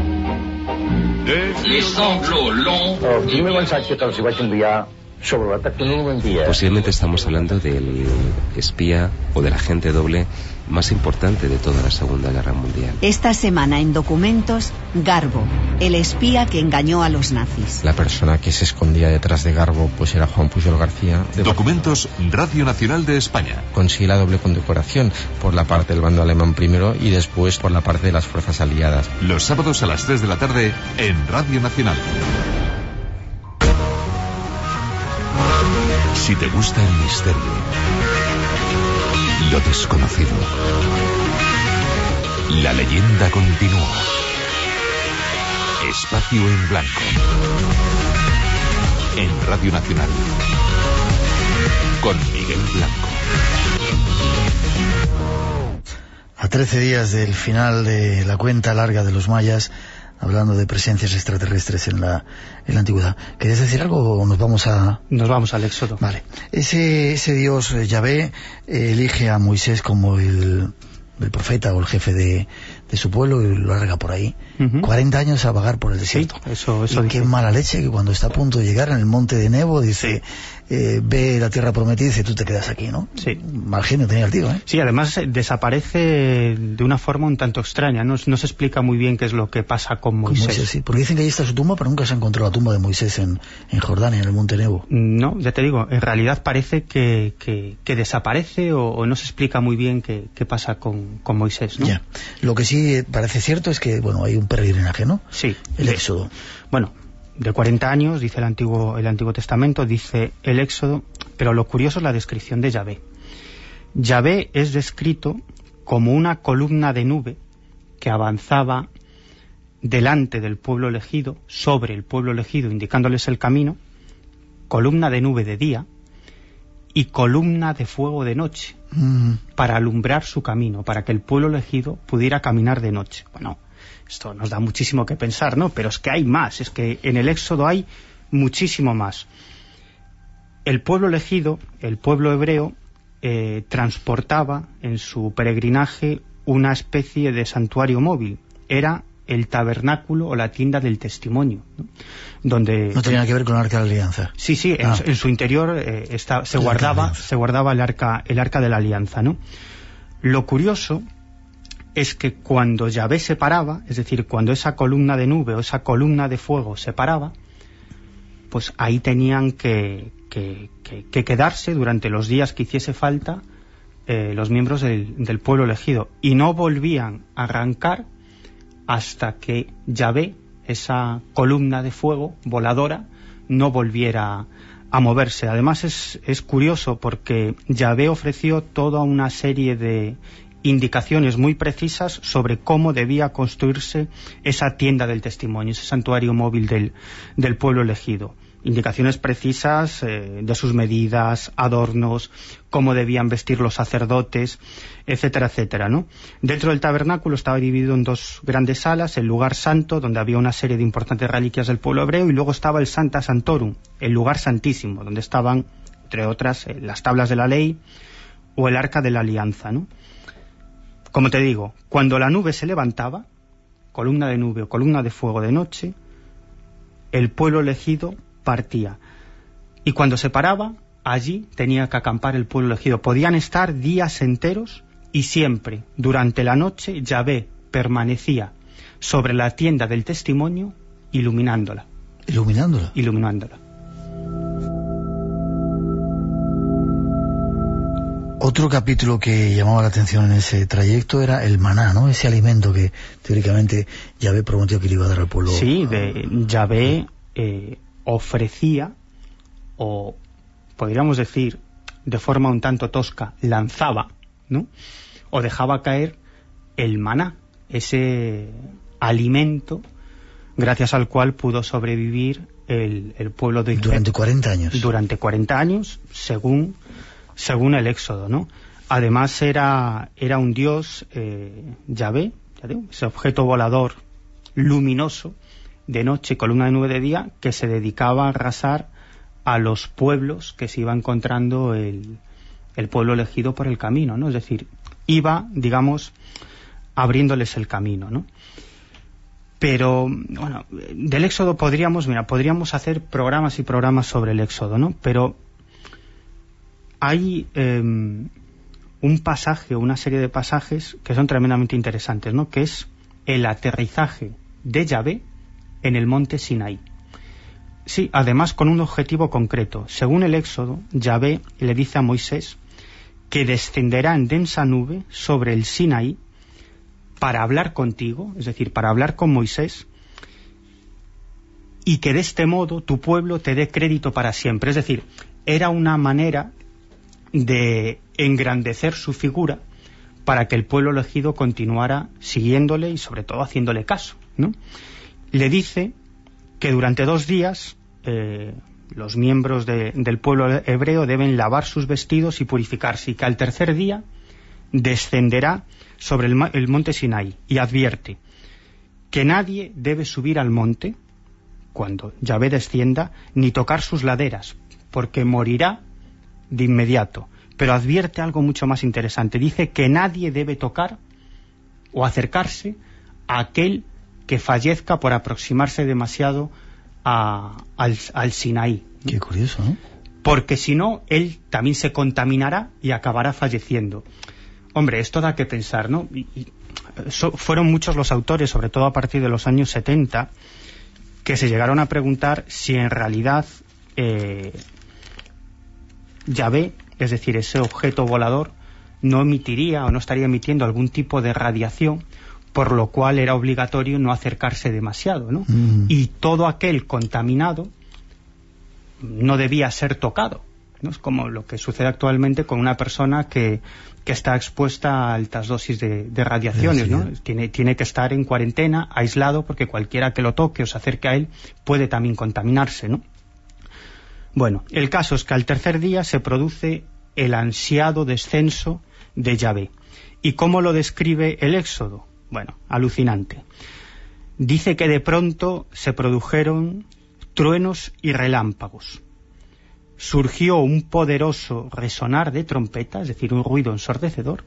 longs. El primer mensatge que els vaig enviar sobre l'atac no l'envia. Posiblemente estamos hablando del espía o del agente doble más importante de toda la Segunda Guerra Mundial. Esta semana en Documentos, Garbo, el espía que engañó a los nazis. La persona que se escondía detrás de Garbo pues era Juan Pujol García. Documentos, Radio Nacional de España. Consigue la doble condecoración por la parte del bando alemán primero y después por la parte de las fuerzas aliadas. Los sábados a las 3 de la tarde en Radio Nacional. Si te gusta el misterio, lo desconocido, la leyenda continúa. Espacio en Blanco. En Radio Nacional. Con Miguel Blanco. A 13 días del final de la cuenta larga de los mayas, hablando de presencias extraterrestres en la antigüedad. ¿Querías decir algo o nos vamos al Éxodo? Vale. Ese Dios, Yahvé, elige a Moisés como el profeta o el jefe de su pueblo y lo larga por ahí. 40 años a vagar por el desierto. Sí, eso y qué mala leche que cuando está a punto de llegar en el monte de Nebo dice, ve la tierra prometida y dice, tú te quedas aquí, ¿no? Sí. Mal genio tenía el tío, ¿eh? Sí, además desaparece de una forma un tanto extraña. No se explica muy bien qué es lo que pasa con Moisés. Sí, porque dicen que ahí está su tumba, pero nunca se ha encontrado la tumba de Moisés en Jordania, en el monte Nebo. No, ya te digo, en realidad parece que desaparece o no se explica muy bien qué pasa con Moisés, ¿no? Ya. Lo que sí parece cierto es que, bueno, hay un peregrinaje, ¿no? Sí. El Éxodo. Bueno, de 40 años, dice el Antiguo Testamento, dice el Éxodo, pero lo curioso es la descripción de Yahvé. Yahvé es descrito como una columna de nube que avanzaba delante del pueblo elegido, sobre el pueblo elegido, indicándoles el camino, columna de nube de día y columna de fuego de noche, para alumbrar su camino, para que el pueblo elegido pudiera caminar de noche. Bueno, esto nos da muchísimo que pensar, ¿no? Pero es que hay más, es que en el Éxodo hay muchísimo más. El pueblo elegido, el pueblo hebreo, transportaba en su peregrinaje una especie de santuario móvil. Era el tabernáculo o la tienda del testimonio, ¿no? Donde no tenía que ver con el Arca de la Alianza. Sí, en su interior se guardaba el arca de la Alianza, ¿no? Lo curioso es que cuando Yahvé se paraba, es decir, cuando esa columna de nube o esa columna de fuego se paraba, pues ahí tenían que quedarse durante los días que hiciese falta los miembros del pueblo elegido, y no volvían a arrancar hasta que Yahvé, esa columna de fuego voladora, no volviera a moverse. Además es curioso porque Yahvé ofreció toda una serie de indicaciones muy precisas sobre cómo debía construirse esa tienda del testimonio, ese santuario móvil del pueblo elegido. Indicaciones precisas de sus medidas, adornos, cómo debían vestir los sacerdotes, etcétera, etcétera, ¿no? Dentro del tabernáculo estaba dividido en dos grandes salas: el lugar santo, donde había una serie de importantes reliquias del pueblo hebreo, y luego estaba el Sancta Sanctorum, el lugar santísimo, donde estaban, entre otras, las tablas de la ley o el arca de la alianza, ¿no? Como te digo, cuando la nube se levantaba, columna de nube o columna de fuego de noche, el pueblo elegido partía. Y cuando se paraba, allí tenía que acampar el pueblo elegido. Podían estar días enteros y siempre, durante la noche, Yahvé permanecía sobre la tienda del testimonio, iluminándola. Otro capítulo que llamaba la atención en ese trayecto era el maná, ¿no? Ese alimento que teóricamente Yahvé prometió que le iba a dar al pueblo. Sí, Yahvé ofrecía, o podríamos decir de forma un tanto tosca, lanzaba, ¿no? O dejaba caer el maná, ese alimento gracias al cual pudo sobrevivir el pueblo de Israel. Durante 40 años. Durante 40 años, según el Éxodo, ¿no? Además era un dios, Yahvé, ese objeto volador luminoso de noche y columna de nube de día, que se dedicaba a arrasar a los pueblos que se iba encontrando el pueblo elegido por el camino, ¿no? Es decir, iba, digamos, abriéndoles el camino, ¿no? Pero, bueno, del Éxodo podríamos hacer programas y programas sobre el Éxodo, ¿no? Pero hay un pasaje o una serie de pasajes que son tremendamente interesantes, ¿no? Que es el aterrizaje de Yahvé en el monte Sinaí. Sí, además con un objetivo concreto. Según el Éxodo, Yahvé le dice a Moisés que descenderá en densa nube sobre el Sinaí para hablar contigo, es decir, para hablar con Moisés, y que de este modo tu pueblo te dé crédito para siempre. Es decir, era una manera de engrandecer su figura para que el pueblo elegido continuara siguiéndole y sobre todo haciéndole caso, ¿no? Le dice que durante 2 días los miembros del pueblo hebreo deben lavar sus vestidos y purificarse, y que al tercer día descenderá sobre el monte Sinaí, y advierte que nadie debe subir al monte cuando Yahvé descienda, ni tocar sus laderas, porque morirá de inmediato. Pero advierte algo mucho más interesante. Dice que nadie debe tocar o acercarse a aquel que fallezca por aproximarse demasiado al Sinaí. Qué curioso, ¿no? Porque si no, él también se contaminará y acabará falleciendo. Hombre, esto da que pensar, ¿no? Fueron muchos los autores, sobre todo a partir de los años 70, que se llegaron a preguntar si en realidad Yahvé, es decir, ese objeto volador, no emitiría o no estaría emitiendo algún tipo de radiación, por lo cual era obligatorio no acercarse demasiado, ¿no? Y todo aquel contaminado no debía ser tocado, ¿no? Es como lo que sucede actualmente con una persona que está expuesta a altas dosis de radiaciones, ¿no? Tiene que estar en cuarentena, aislado, porque cualquiera que lo toque o se acerque a él puede también contaminarse, ¿no? Bueno, el caso es que al tercer día se produce el ansiado descenso de Yahvé. ¿Y cómo lo describe el Éxodo? Bueno, alucinante. Dice que de pronto se produjeron truenos y relámpagos. Surgió un poderoso resonar de trompeta, es decir, un ruido ensordecedor,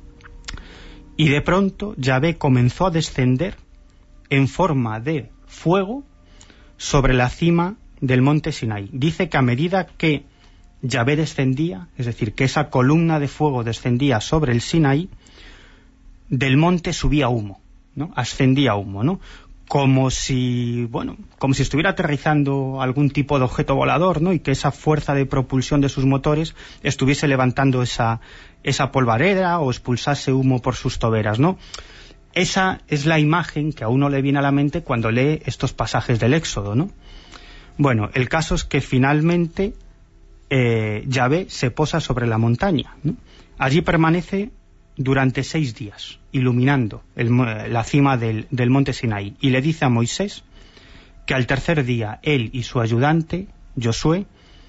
y de pronto Yahvé comenzó a descender en forma de fuego sobre la cima del monte Sinaí. Dice que a medida que Yahvé descendía, es decir, que esa columna de fuego descendía sobre el Sinaí, del monte subía humo, ¿no? Ascendía humo, ¿no? Como si estuviera aterrizando algún tipo de objeto volador, ¿no? Y que esa fuerza de propulsión de sus motores estuviese levantando esa polvareda o expulsase humo por sus toberas, ¿no? Esa es la imagen que a uno le viene a la mente cuando lee estos pasajes del Éxodo, ¿no? Bueno, el caso es que finalmente Yahvé se posa sobre la montaña, ¿no? Allí permanece durante 6 días, iluminando la cima del monte Sinaí, y le dice a Moisés que al tercer día él y su ayudante, Josué,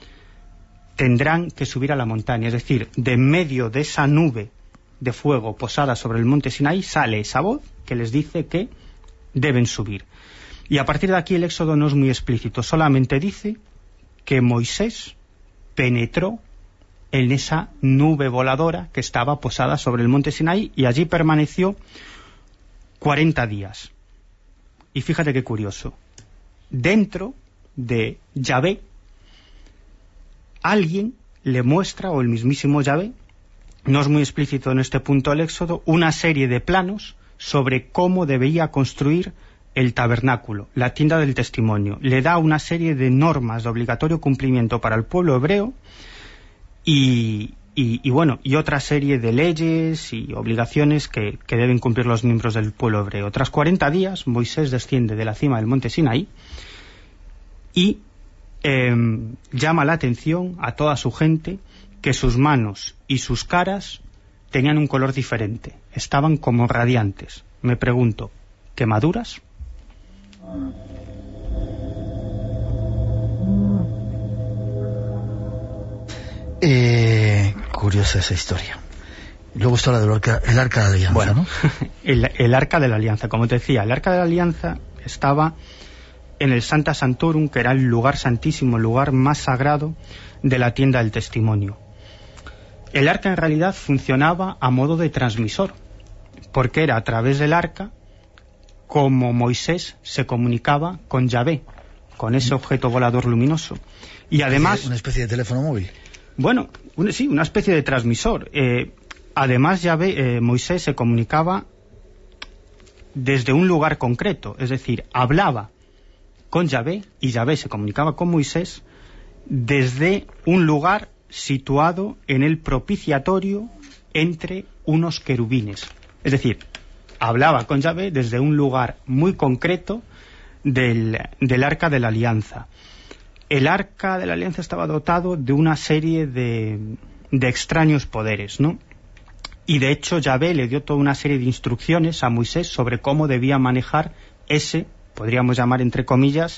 tendrán que subir a la montaña. Es decir, de en medio de esa nube de fuego posada sobre el monte Sinaí sale esa voz que les dice que deben subir. Y a partir de aquí el Éxodo no es muy explícito, solamente dice que Moisés penetró en esa nube voladora que estaba posada sobre el monte Sinaí, y allí permaneció 40 días. Y fíjate qué curioso, dentro de Yahvé alguien le muestra, o el mismísimo Yahvé, no es muy explícito en este punto el Éxodo, una serie de planos sobre cómo debía construir el tabernáculo, la tienda del testimonio. Le da una serie de normas de obligatorio cumplimiento para el pueblo hebreo, y y otra serie de leyes y obligaciones que deben cumplir los miembros del pueblo hebreo. Tras 40 días, Moisés desciende de la cima del monte Sinaí y llama la atención a toda su gente que sus manos y sus caras tenían un color diferente, estaban como radiantes. Me pregunto, ¿quemaduras? Curiosa esa historia. Luego está la del arca de la alianza, bueno, ¿no? el arca de la alianza, como te decía, el arca de la alianza estaba en el Sancta Sanctorum, que era el lugar santísimo, el lugar más sagrado de la tienda del testimonio. El arca en realidad funcionaba a modo de transmisor, porque era a través del arca como Moisés se comunicaba con Yahvé, con ese objeto volador luminoso. Y además... ¿Una especie de teléfono móvil? Bueno, sí, una especie de transmisor. Además, Moisés se comunicaba desde un lugar concreto, es decir, hablaba con Yahvé y Yahvé se comunicaba con Moisés desde un lugar situado en el propiciatorio entre unos querubines. Es decir, hablaba con Yahvé desde un lugar muy concreto del Arca de la Alianza. El Arca de la Alianza estaba dotado de una serie de extraños poderes, ¿no? Y de hecho Yahvé le dio toda una serie de instrucciones a Moisés sobre cómo debía manejar ese, podríamos llamar entre comillas,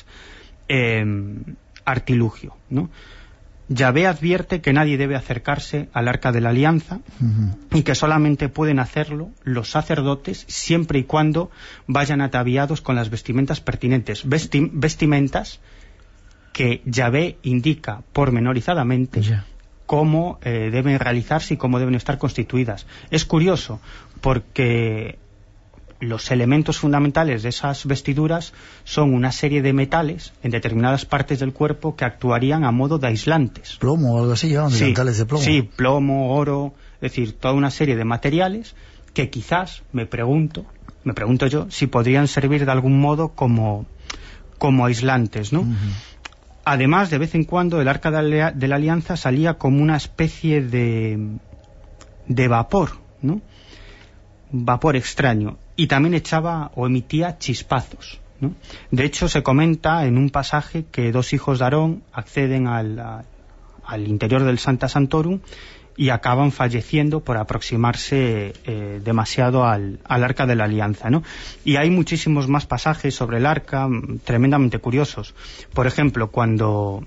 artilugio, ¿no? Yahvé advierte que nadie debe acercarse al Arca de la Alianza y que solamente pueden hacerlo los sacerdotes siempre y cuando vayan ataviados con las vestimentas pertinentes, vestimentas que Yahvé indica pormenorizadamente cómo deben realizarse y cómo deben estar constituidas. Es curioso porque los elementos fundamentales de esas vestiduras son una serie de metales en determinadas partes del cuerpo que actuarían a modo de aislantes. ¿Plomo o algo así? ¿Delantales de plomo? Sí, plomo, oro, es decir, toda una serie de materiales que quizás, me pregunto yo, si podrían servir de algún modo como aislantes, ¿no? Además, de vez en cuando el Arca de la Alianza salía como una especie de vapor, ¿no? Vapor extraño, y también echaba o emitía chispazos, ¿no? De hecho, se comenta en un pasaje que dos hijos de Aarón acceden al interior del Sancta Sanctorum y acaban falleciendo por aproximarse demasiado al Arca de la Alianza, ¿no? Y hay muchísimos más pasajes sobre el Arca tremendamente curiosos. Por ejemplo, cuando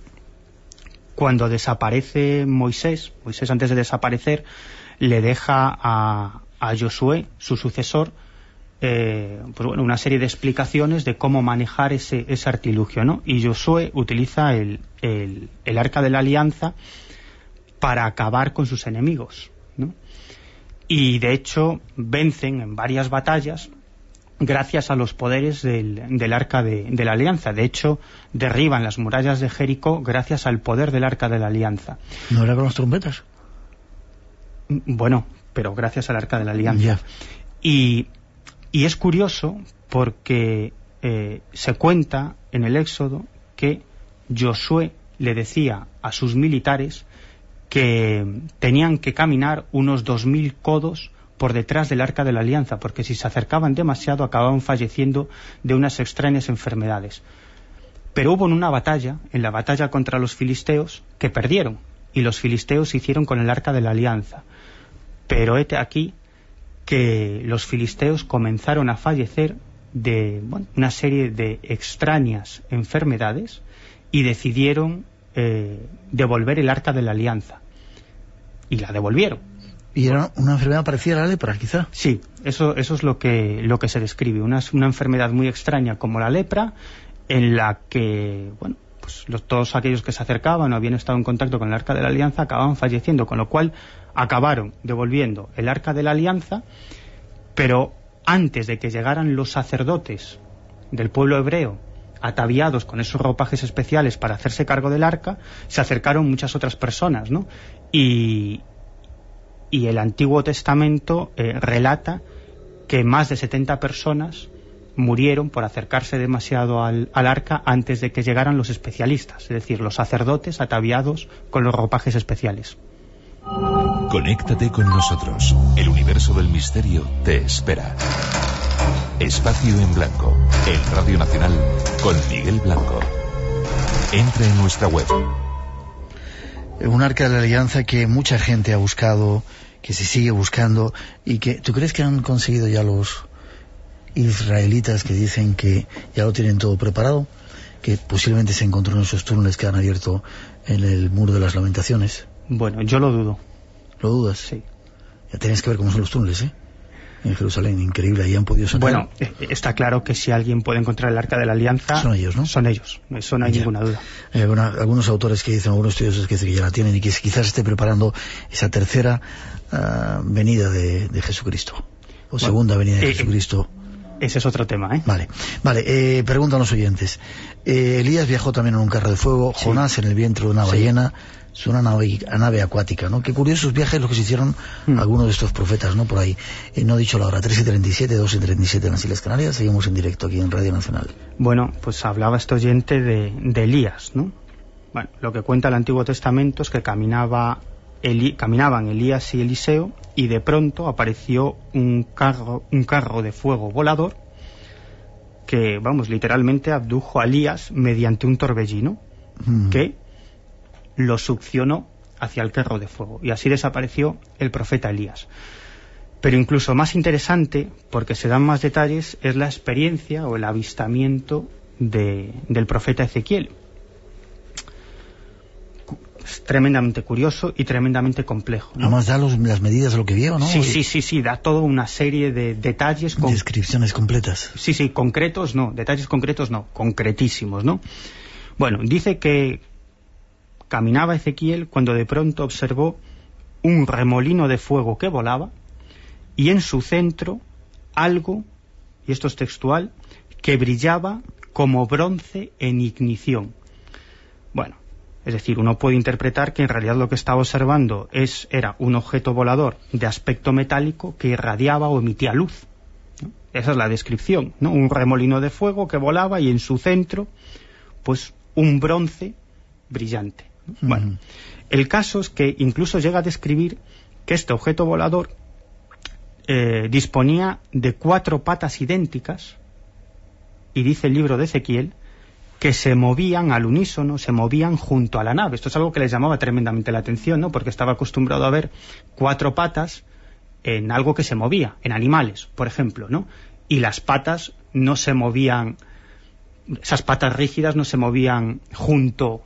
desaparece Moisés antes de desaparecer le deja a Josué, su sucesor, una serie de explicaciones de cómo manejar ese artilugio, ¿no? Y Josué utiliza el Arca de la Alianza para acabar con sus enemigos, ¿no? Y de hecho vencen en varias batallas gracias a los poderes del Arca de la Alianza. De hecho, derriban las murallas de Jericó gracias al poder del Arca de la Alianza. ¿No era con las trompetas? Bueno, pero gracias al Arca de la Alianza. Y es curioso porque se cuenta en el Éxodo que Josué le decía a sus militares que tenían que caminar unos 2000 codos por detrás del Arca de la Alianza, porque si se acercaban demasiado acababan falleciendo de unas extrañas enfermedades. Pero hubo en la batalla contra los filisteos, que perdieron, y los filisteos se hicieron con el Arca de la Alianza. Pero hete aquí que los filisteos comenzaron a fallecer de una serie de extrañas enfermedades y decidieron devolver el Arca de la Alianza. Y la devolvieron. ¿Y era una enfermedad parecida a la lepra, quizá? Sí, eso es lo que se describe. Una enfermedad muy extraña como la lepra, en la que, todos aquellos que se acercaban o habían estado en contacto con el Arca de la Alianza acababan falleciendo, con lo cual acabaron devolviendo el Arca de la Alianza, pero antes de que llegaran los sacerdotes del pueblo hebreo ataviados con esos ropajes especiales para hacerse cargo del arca, se acercaron muchas otras personas, ¿no? Y el Antiguo Testamento relata que más de 70 personas murieron por acercarse demasiado al arca antes de que llegaran los especialistas, es decir, los sacerdotes ataviados con los ropajes especiales. Conéctate con nosotros. El universo del misterio te espera. Espacio en Blanco, en Radio Nacional, con Miguel Blanco. Entra en nuestra web. Un arca de la alianza que mucha gente ha buscado, que se sigue buscando, y que ¿tú crees que han conseguido ya los israelitas que dicen que ya lo tienen todo preparado? Que posiblemente se encontró en esos túneles que han abierto en el Muro de las Lamentaciones. Bueno, yo lo dudo. ¿Lo dudas? Sí. Ya tenéis que ver cómo son los túneles, ¿eh? En Jerusalén, increíble, ahí han podido sacar. Bueno, está claro que si alguien puede encontrar el Arca de la Alianza... Son ellos, ¿no? Son ellos, eso no hay ninguna duda. Algunos autores que dicen, algunos estudiosos que dicen que ya la tienen y que quizás esté preparando esa tercera venida de Jesucristo. O segunda venida de Jesucristo. Ese es otro tema, ¿eh? Vale, preguntan los oyentes. Elías viajó también en un carro de fuego, sí. Jonás en el vientre de una ballena... Es una nave acuática, ¿no? Qué curiosos viajes los que se hicieron algunos de estos profetas, ¿no? Por ahí. No he dicho la hora, 3:37, 2:37 en las Islas Canarias. Seguimos en directo aquí en Radio Nacional. Bueno, pues hablaba este oyente de Elías, ¿no? Bueno, lo que cuenta el Antiguo Testamento es que caminaban Elías y Eliseo, y de pronto apareció un carro de fuego volador que, vamos, literalmente abdujo a Elías mediante un torbellino que lo succionó hacia el carro de fuego, y así desapareció el profeta Elías. Pero incluso más interesante, porque se dan más detalles, es la experiencia o el avistamiento del profeta Ezequiel. Es tremendamente curioso y tremendamente complejo, ¿no? Además da las medidas de lo que vio, ¿no? Sí, da toda una serie de detalles... Descripciones completas. Sí, concretos no, detalles concretos no, concretísimos, ¿no? Bueno, dice que caminaba Ezequiel cuando de pronto observó un remolino de fuego que volaba, y en su centro algo, y esto es textual, que brillaba como bronce en ignición. Bueno, es decir, uno puede interpretar que en realidad lo que estaba observando era un objeto volador de aspecto metálico que irradiaba o emitía luz, ¿no? Esa es la descripción, ¿no? Un remolino de fuego que volaba y en su centro, pues, un bronce brillante. Bueno, el caso es que incluso llega a describir que este objeto volador disponía de 4 patas idénticas, y dice el libro de Ezequiel que se movían al unísono, se movían junto a la nave. Esto es algo que les llamaba tremendamente la atención, ¿no? Porque estaba acostumbrado a ver 4 patas en algo que se movía, en animales, por ejemplo, ¿no? Y las patas no se movían, esas patas rígidas no se movían junto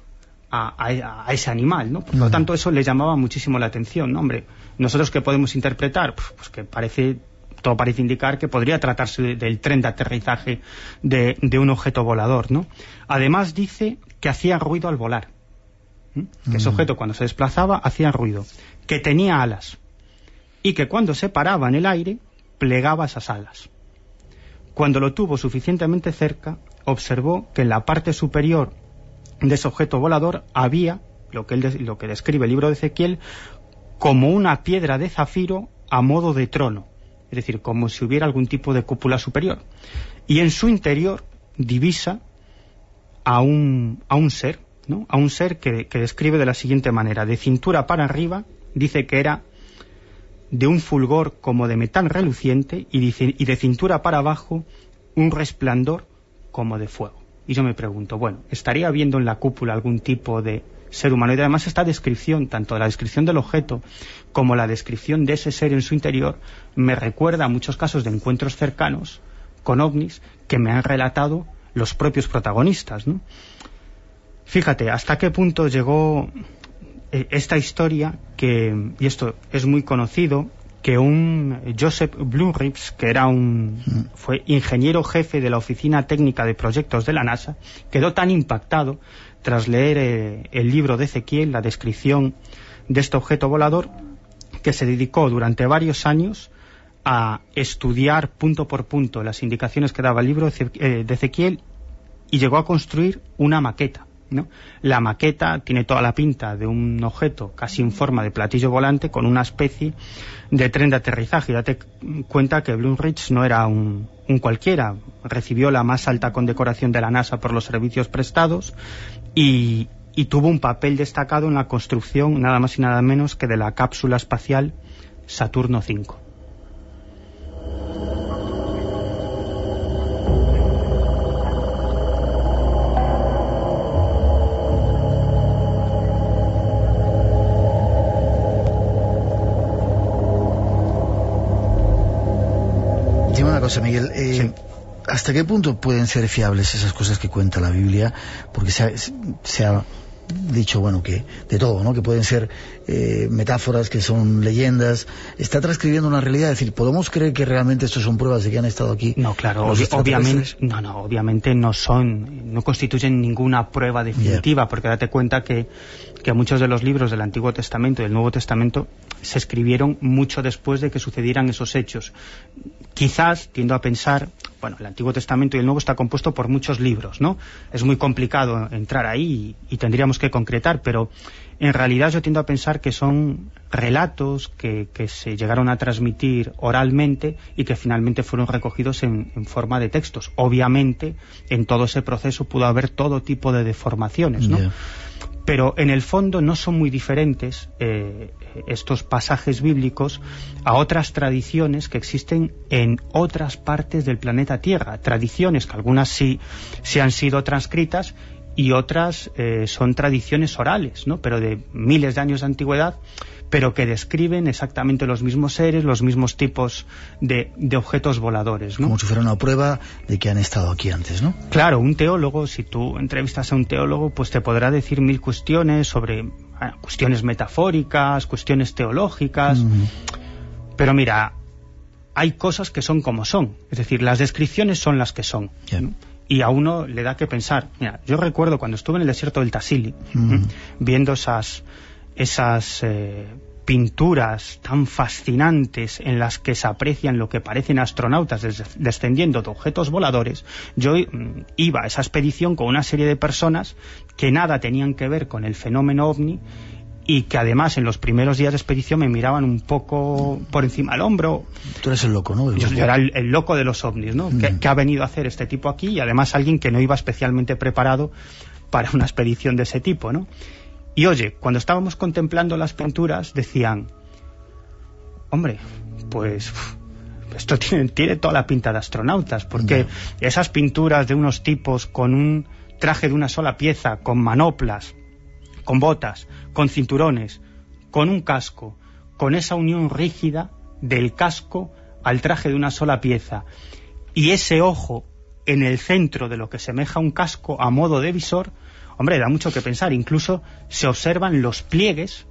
a ese animal, ¿no? Por lo tanto, eso le llamaba muchísimo la atención, ¿no? Hombre, nosotros ¿qué podemos interpretar? Pues que todo parece indicar que podría tratarse del tren de aterrizaje de un objeto volador, ¿no? Además dice que hacía ruido al volar, que ese objeto cuando se desplazaba hacía ruido, que tenía alas, y que cuando se paraba en el aire plegaba esas alas. Cuando lo tuvo suficientemente cerca, observó que en la parte superior de ese objeto volador había lo que describe el libro de Ezequiel como una piedra de zafiro a modo de trono, es decir, como si hubiera algún tipo de cúpula superior, y en su interior divisa a un ser, ¿no? A un ser que describe de la siguiente manera: de cintura para arriba, dice que era de un fulgor como de metal reluciente, y de cintura para abajo un resplandor como de fuego. Y yo me pregunto, bueno, ¿estaría viendo en la cúpula algún tipo de ser humano? Y además esta descripción, tanto la descripción del objeto como la descripción de ese ser en su interior, me recuerda a muchos casos de encuentros cercanos con ovnis que me han relatado los propios protagonistas, ¿no? Fíjate hasta qué punto llegó esta historia, y esto es muy conocido, que un Joseph Blumrich, que fue ingeniero jefe de la Oficina Técnica de Proyectos de la NASA, quedó tan impactado tras leer el libro de Ezequiel, la descripción de este objeto volador, que se dedicó durante varios años a estudiar punto por punto las indicaciones que daba el libro de Ezequiel, y llegó a construir una maqueta, ¿no? La maqueta tiene toda la pinta de un objeto casi en forma de platillo volante con una especie de tren de aterrizaje. Date cuenta que Blumrich no era un cualquiera, recibió la más alta condecoración de la NASA por los servicios prestados, y y tuvo un papel destacado en la construcción nada más y nada menos que de la cápsula espacial Saturno V. Dime una cosa, Miguel, Sí. ¿hasta qué punto pueden ser fiables esas cosas que cuenta la Biblia? Porque se ha dicho, bueno, que de todo, ¿no? Que pueden ser metáforas, que son leyendas. ¿Está transcribiendo una realidad? Es decir, ¿podemos creer que realmente esto son pruebas de que han estado aquí? No, claro, obviamente no constituyen ninguna prueba definitiva, porque date cuenta que muchos de los libros del Antiguo Testamento y del Nuevo Testamento se escribieron mucho después de que sucedieran esos hechos. Quizás, tiendo a pensar, bueno, el Antiguo Testamento y el Nuevo está compuesto por muchos libros, ¿no? Es muy complicado entrar ahí y tendríamos que concretar, pero en realidad yo tiendo a pensar que son relatos que se llegaron a transmitir oralmente y que finalmente fueron recogidos en forma de textos. Obviamente, en todo ese proceso pudo haber todo tipo de deformaciones, ¿no? Yeah. Pero en el fondo no son muy diferentes estos pasajes bíblicos a otras tradiciones que existen en otras partes del planeta Tierra. Tradiciones que algunas sí han sido transcritas y otras son tradiciones orales, ¿no? Pero de miles de años de antigüedad, pero que describen exactamente los mismos seres, los mismos tipos de objetos voladores, ¿no? Como si fuera una prueba de que han estado aquí antes, ¿no? Claro, un teólogo, si tú entrevistas a un teólogo, pues te podrá decir mil cuestiones sobre cuestiones metafóricas, cuestiones teológicas, pero mira, hay cosas que son como son, es decir, las descripciones son las que son, ¿no? Y a uno le da que pensar. Mira, yo recuerdo cuando estuve en el desierto del Tassili, viendo esas pinturas tan fascinantes en las que se aprecian lo que parecen astronautas descendiendo de objetos voladores, yo iba a esa expedición con una serie de personas que nada tenían que ver con el fenómeno ovni y que además en los primeros días de expedición me miraban un poco por encima del hombro. Tú eres el loco, ¿no? Yo era el loco de los ovnis, ¿no? ¿Qué ha venido a hacer este tipo aquí? Y además alguien que no iba especialmente preparado para una expedición de ese tipo, ¿no? Y oye, cuando estábamos contemplando las pinturas decían, hombre, pues esto tiene toda la pinta de astronautas, porque esas pinturas de unos tipos con un traje de una sola pieza, con manoplas, con botas, con cinturones, con un casco, con esa unión rígida del casco al traje de una sola pieza, y ese ojo en el centro de lo que semeja un casco a modo de visor, hombre, da mucho que pensar. Incluso se observan los pliegues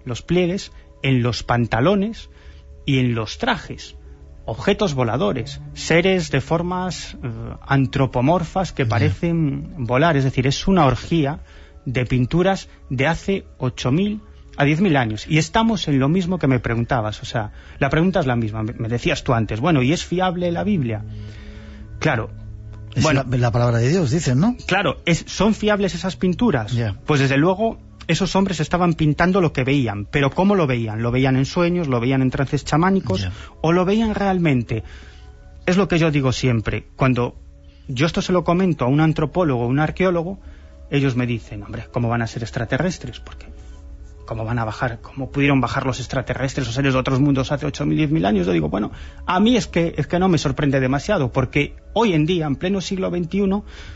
en los pantalones y en los trajes. Objetos voladores, seres de formas antropomorfas que parecen volar. Es decir, es una orgía de pinturas de hace 8.000 a 10.000 años. Y estamos en lo mismo que me preguntabas. O sea, la pregunta es la misma. Me decías tú antes, bueno, ¿y es fiable la Biblia? Claro. Es la palabra de Dios, dicen, ¿no? Claro, ¿son fiables esas pinturas? Yeah. Pues desde luego esos hombres estaban pintando lo que veían, pero ¿cómo lo veían? ¿Lo veían en sueños? ¿Lo veían en trances chamánicos? ¿O lo veían realmente? Es lo que yo digo siempre. Cuando yo esto se lo comento a un antropólogo o un arqueólogo, ellos me dicen, hombre, ¿cómo van a ser extraterrestres? Porque ¿cómo van a bajar? ¿Cómo pudieron bajar los extraterrestres o seres de otros mundos hace 8.000, 10.000 años? Yo digo, bueno, a mí es que no me sorprende demasiado, porque hoy en día, en pleno siglo XXI,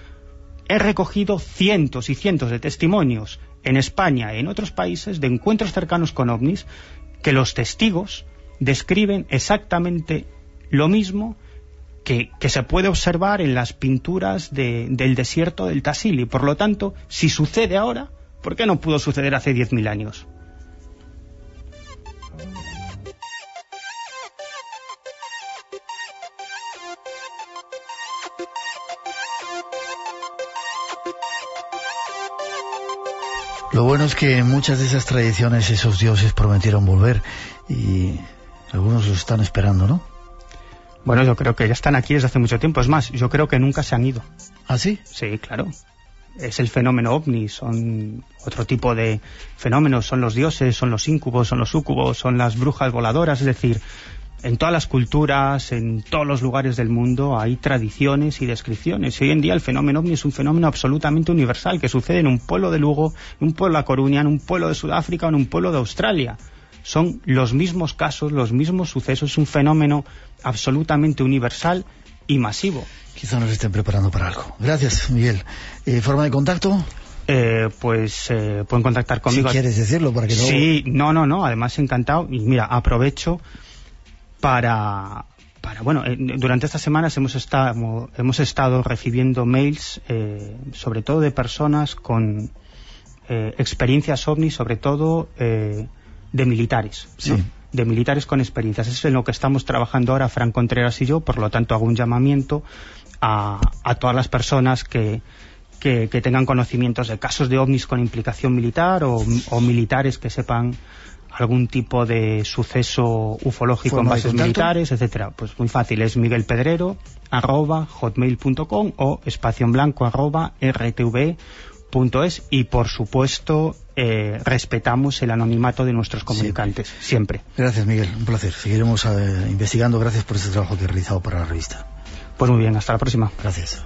he recogido cientos y cientos de testimonios en España y en otros países de encuentros cercanos con ovnis, que los testigos describen exactamente lo mismo que se puede observar en las pinturas del desierto del Tassili. Por lo tanto, si sucede ahora, ¿por qué no pudo suceder hace 10.000 años? Lo bueno es que en muchas de esas tradiciones esos dioses prometieron volver y algunos los están esperando, ¿no? Bueno, yo creo que ya están aquí desde hace mucho tiempo. Es más, yo creo que nunca se han ido. ¿Ah, sí? Sí, claro. Es el fenómeno ovni, son otro tipo de fenómenos, son los dioses, son los íncubos, son los súcubos, son las brujas voladoras, es decir, en todas las culturas, en todos los lugares del mundo hay tradiciones y descripciones. Hoy en día el fenómeno ovni es un fenómeno absolutamente universal que sucede en un pueblo de Lugo, en un pueblo de La Coruña, en un pueblo de Sudáfrica o en un pueblo de Australia. Son los mismos casos, los mismos sucesos, es un fenómeno absolutamente universal y masivo. Quizá nos estén preparando para algo. Gracias, Miguel. ¿Forma de contacto? Pueden contactar conmigo. Si quieres decirlo para que no... Sí, no, además encantado. Y mira, aprovecho para bueno, durante estas semanas hemos estado recibiendo mails, sobre todo de personas con experiencias ovni, sobre todo de militares, ¿no? Sí. De militares con experiencias. Eso es en lo que estamos trabajando ahora Fran Contreras y yo, por lo tanto hago un llamamiento a todas las personas que tengan conocimientos de casos de ovnis con implicación militar o militares que sepan algún tipo de suceso ufológico en bases militares, etcétera. Pues muy fácil, es miguelpedrero@hotmail.com o espacioenblanco@rtv.es, y por supuesto respetamos el anonimato de nuestros comunicantes, siempre. Gracias, Miguel, un placer. Seguiremos investigando. Gracias por este trabajo que he realizado para la revista. Pues muy bien, hasta la próxima. Gracias.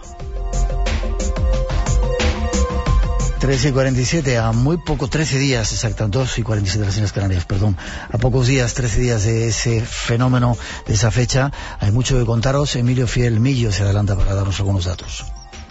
13:47, a muy poco, 13 días, exacto, 2:47 las Islas Canarias, perdón, a pocos días, 13 días de ese fenómeno, de esa fecha, hay mucho que contaros. Emilio Fiel Millo se adelanta para darnos algunos datos.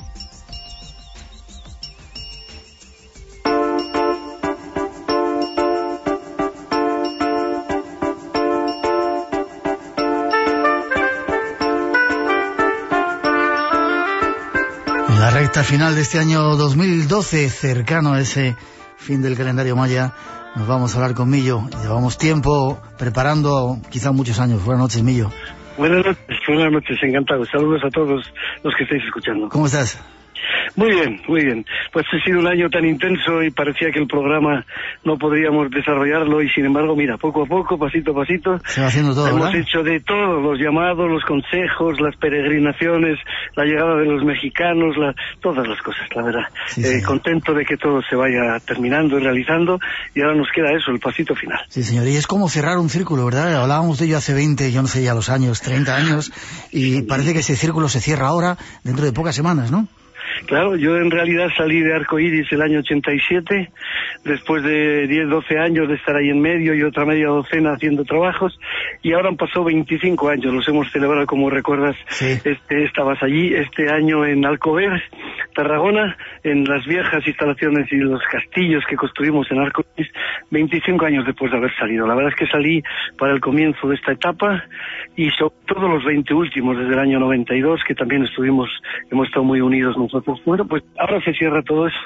La recta final de este año 2012, cercano a ese fin del calendario maya, nos vamos a hablar con Millo. Llevamos tiempo preparando, quizá muchos años. Buenas noches, Millo. Buenas noches, encantado. Saludos a todos los que estáis escuchando. ¿Cómo estás? Muy bien, muy bien. Pues ha sido un año tan intenso y parecía que el programa no podríamos desarrollarlo, y sin embargo, mira, poco a poco, pasito a pasito, se va haciendo todo, hemos ¿verdad? hecho de todo, los llamados, los consejos, las peregrinaciones, la llegada de los mexicanos, todas las cosas, la verdad. Sí, contento de que todo se vaya terminando y realizando, y ahora nos queda eso, el pasito final. Sí, señor, y es como cerrar un círculo, ¿verdad? Hablábamos de ello hace 20, yo no sé ya los años, 30 años, y parece que ese círculo se cierra ahora, dentro de pocas semanas, ¿no? Claro, yo en realidad salí de Arcoíris el año 87, después de 10, 12 años de estar ahí en medio y otra media docena haciendo trabajos, y ahora han pasado 25 años, los hemos celebrado, como recuerdas, sí. Estabas allí, este año en Alcover, Tarragona, en las viejas instalaciones y los castillos que construimos en Arcoíris, 25 años después de haber salido. La verdad es que salí para el comienzo de esta etapa, y sobre todo los 20 últimos, desde el año 92, que también hemos estado muy unidos nosotros. Bueno, pues ahora se cierra todo eso.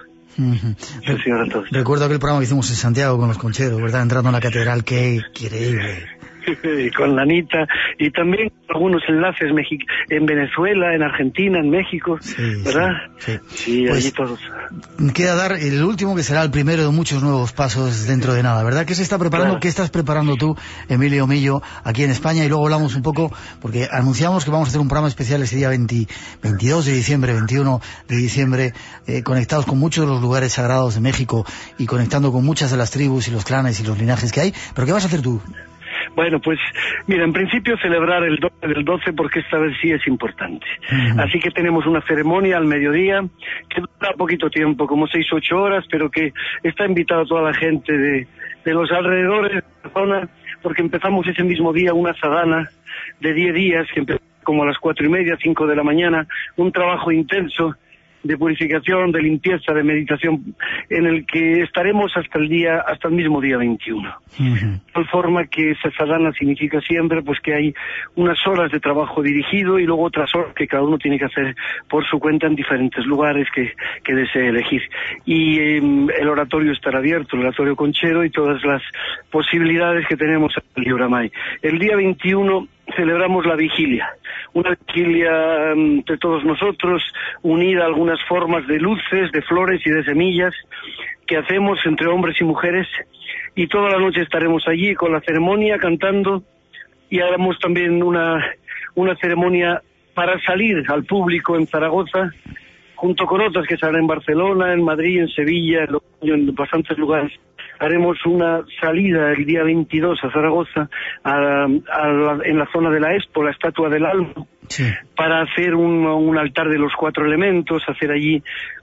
Se cierra todo eso. Recuerdo aquel programa que hicimos en Santiago con los concheros, ¿verdad? Entrando en la catedral, qué increíble. Con la Anita, y también algunos enlaces en Venezuela, en Argentina, en México, ¿verdad? Sí, pues, allí todos. Queda dar el último, que será el primero de muchos nuevos pasos dentro de nada, ¿verdad? ¿Qué se está preparando? Claro. ¿Qué estás preparando tú, Emilio Millo, aquí en España? Y luego hablamos un poco, porque anunciamos que vamos a hacer un programa especial ese día 22 de diciembre, 21 de diciembre, conectados con muchos de los lugares sagrados de México y conectando con muchas de las tribus y los clanes y los linajes que hay. ¿Pero qué vas a hacer tú? Bueno, pues mira, en principio celebrar el 12 del 12, porque esta vez sí es importante. Así que tenemos una ceremonia al mediodía que dura poquito tiempo, como 6 u 8 horas, pero que está invitada toda la gente de los alrededores de la zona, porque empezamos ese mismo día una sadhana de 10 días, que empezó como a las 4:30, 5 de la mañana, un trabajo intenso de purificación, de limpieza, de meditación, en el que estaremos hasta el mismo día 21. De tal forma que esa sadhana significa siempre pues que hay unas horas de trabajo dirigido y luego otras horas que cada uno tiene que hacer por su cuenta en diferentes lugares que desee elegir. Y el oratorio estará abierto, el oratorio conchero, y todas las posibilidades que tenemos en el Libramay. El día 21 celebramos la vigilia, una vigilia de todos nosotros, unida a algunas formas de luces, de flores y de semillas que hacemos entre hombres y mujeres, y toda la noche estaremos allí con la ceremonia cantando, y haremos también una ceremonia para salir al público en Zaragoza, junto con otras que se harán en Barcelona, en Madrid, en Sevilla, en bastantes lugares, haremos una salida el día 22 a Zaragoza, en la zona de la Expo, la Estatua del Alma, sí, para hacer un altar de los 4 elementos, hacer allí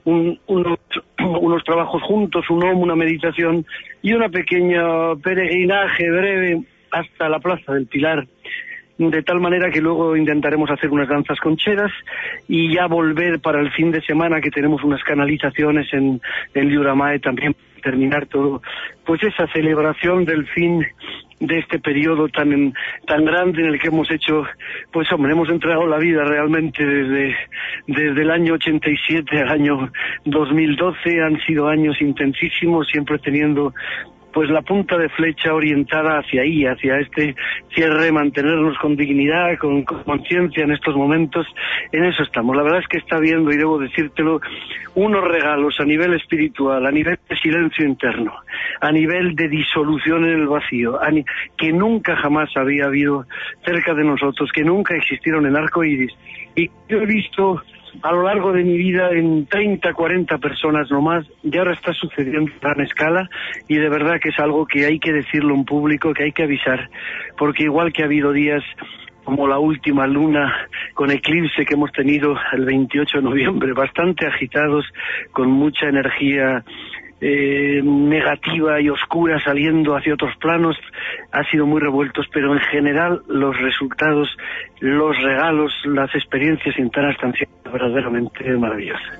unos trabajos juntos, una meditación y una pequeña peregrinaje breve hasta la Plaza del Pilar, de tal manera que luego intentaremos hacer unas danzas concheras y ya volver para el fin de semana, que tenemos unas canalizaciones en Lluramae también, terminar todo, pues esa celebración del fin de este periodo tan grande en el que hemos hecho, pues hombre, hemos entregado la vida realmente desde el año 87 al año 2012, han sido años intensísimos, siempre teniendo pues la punta de flecha orientada hacia ahí, hacia este cierre, mantenernos con dignidad, con conciencia en estos momentos. En eso estamos. La verdad es que está viendo, y debo decírtelo, unos regalos a nivel espiritual, a nivel de silencio interno, a nivel de disolución en el vacío, que nunca jamás había habido cerca de nosotros, que nunca existieron en Arco Iris, y yo he visto a lo largo de mi vida en 30, 40 personas nomás, y ahora está sucediendo a gran escala, y de verdad que es algo que hay que decirlo en público, que hay que avisar, porque igual que ha habido días como la última luna con eclipse que hemos tenido el 28 de noviembre, bastante agitados, con mucha energía negativa y oscura saliendo hacia otros planos, ha sido muy revueltos, pero en general los resultados, los regalos, las experiencias internas están siendo verdaderamente maravillosas.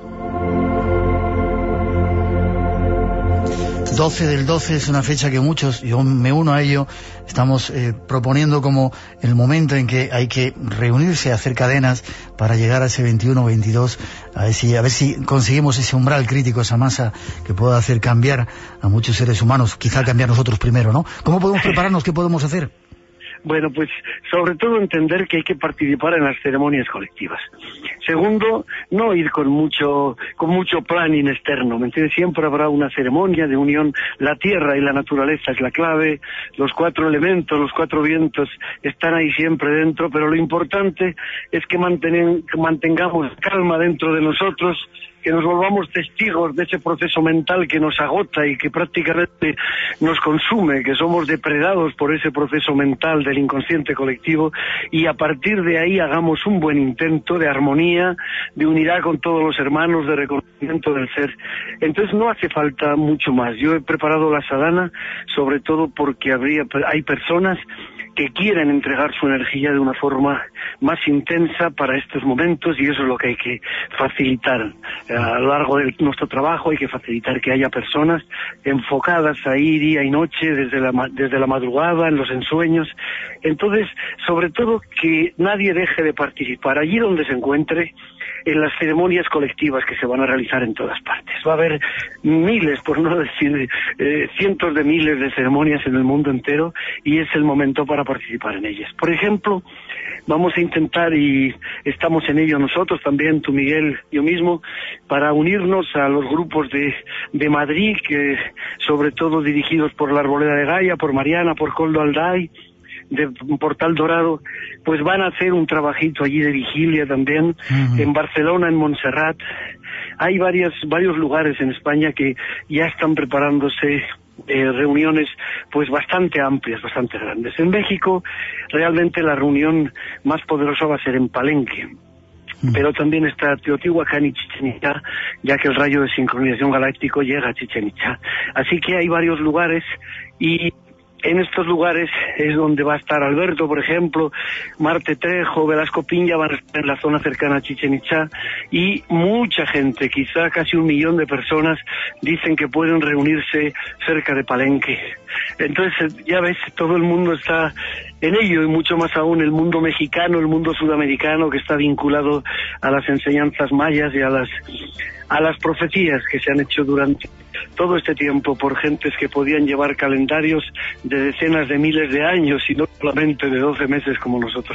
12 del 12 es una fecha que muchos, yo me uno a ello, estamos proponiendo como el momento en que hay que reunirse, hacer cadenas para llegar a ese 21-22, a ver si conseguimos ese umbral crítico, esa masa que pueda hacer cambiar a muchos seres humanos, quizá cambiar nosotros primero, ¿no? ¿Cómo podemos prepararnos? ¿Qué podemos hacer? Bueno, pues sobre todo entender que hay que participar en las ceremonias colectivas. Segundo, no ir con mucho planning externo, ¿me entiendes? Siempre habrá una ceremonia de unión, la tierra y la naturaleza es la clave, los 4 elementos, los 4 vientos están ahí siempre dentro, pero lo importante es que mantengamos calma dentro de nosotros, que nos volvamos testigos de ese proceso mental que nos agota y que prácticamente nos consume, que somos depredados por ese proceso mental del inconsciente colectivo, y a partir de ahí hagamos un buen intento de armonía, de unidad con todos los hermanos, de reconocimiento del ser. Entonces no hace falta mucho más. Yo he preparado la sadhana sobre todo porque hay personas que quieren entregar su energía de una forma más intensa para estos momentos, y eso es lo que hay que facilitar. A lo largo de nuestro trabajo hay que facilitar que haya personas enfocadas ahí día y noche, desde la madrugada, en los ensueños. Entonces, sobre todo, que nadie deje de participar allí donde se encuentre, en las ceremonias colectivas que se van a realizar en todas partes. Va a haber miles, por no decir cientos de miles de ceremonias en el mundo entero, y es el momento para participar en ellas. Por ejemplo, vamos a intentar, y estamos en ello nosotros también, tú Miguel, yo mismo, para unirnos a los grupos de Madrid, que sobre todo dirigidos por la Arboleda de Gaia, por Mariana, por Coldo Alday, de Portal Dorado, pues van a hacer un trabajito allí de vigilia también, en Barcelona, en Montserrat. Hay varios lugares en España que ya están preparándose reuniones pues bastante amplias, bastante grandes. En México realmente la reunión más poderosa va a ser en Palenque, pero también está Teotihuacán y Chichén Itzá, ya que el rayo de sincronización galáctico llega a Chichén Itzá. Así que hay varios lugares, y en estos lugares es donde va a estar Alberto, por ejemplo, Marte Trejo, Velasco Piña, van a estar en la zona cercana a Chichén Itzá, y mucha gente, quizá casi 1 millón de personas, dicen que pueden reunirse cerca de Palenque. Entonces, ya ves, todo el mundo está en ello, y mucho más aún el mundo mexicano, el mundo sudamericano, que está vinculado a las enseñanzas mayas y a las profecías que se han hecho durante todo este tiempo por gentes que podían llevar calendarios de decenas de miles de años y no solamente de 12 meses como nosotros.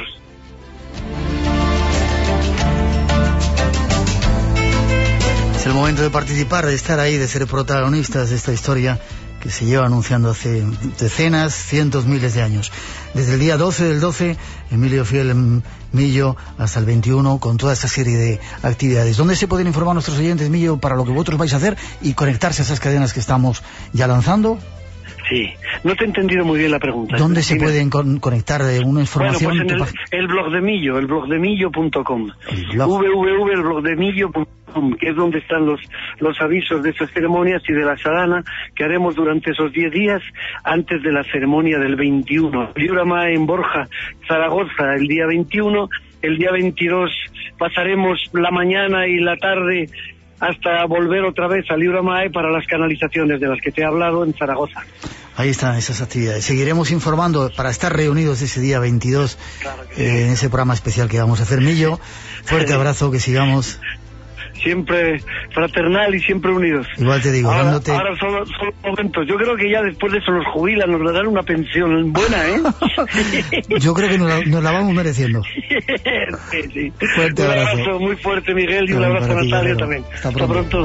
Es el momento de participar, de estar ahí, de ser protagonistas de esta historia que se lleva anunciando hace decenas, cientos, miles de años. Desde el día 12 del 12, Emilio Fiel Millo, hasta el 21, con toda esta serie de actividades. ¿Dónde se pueden informar nuestros oyentes, Millo, para lo que vosotros vais a hacer y conectarse a esas cadenas que estamos ya lanzando? Sí, no te he entendido muy bien la pregunta. ¿Dónde se pueden conectar de una información? Bueno, pues en el blog de Millo, el blogdemillo.com. www.elblogdemillo.com, que es donde están los avisos de esas ceremonias y de la sadhana que haremos durante esos 10 días antes de la ceremonia del 21. Librama en Borja, Zaragoza, el día 21. El día 22 pasaremos la mañana y la tarde hasta volver otra vez a Libramae para las canalizaciones de las que te he hablado en Zaragoza. Ahí están esas actividades. Seguiremos informando para estar reunidos ese día 22 en ese programa especial que vamos a hacer. Millo, fuerte abrazo, que sigamos. Siempre fraternal y siempre unidos. Igual te digo, ahora solo momentos. Yo creo que ya después de eso nos jubilan, nos darán una pensión buena, ¿eh? Yo creo que nos la vamos mereciendo. Sí. Fuerte un abrazo. abrazo muy fuerte, Miguel, y un abrazo a Natalia también. Hasta pronto.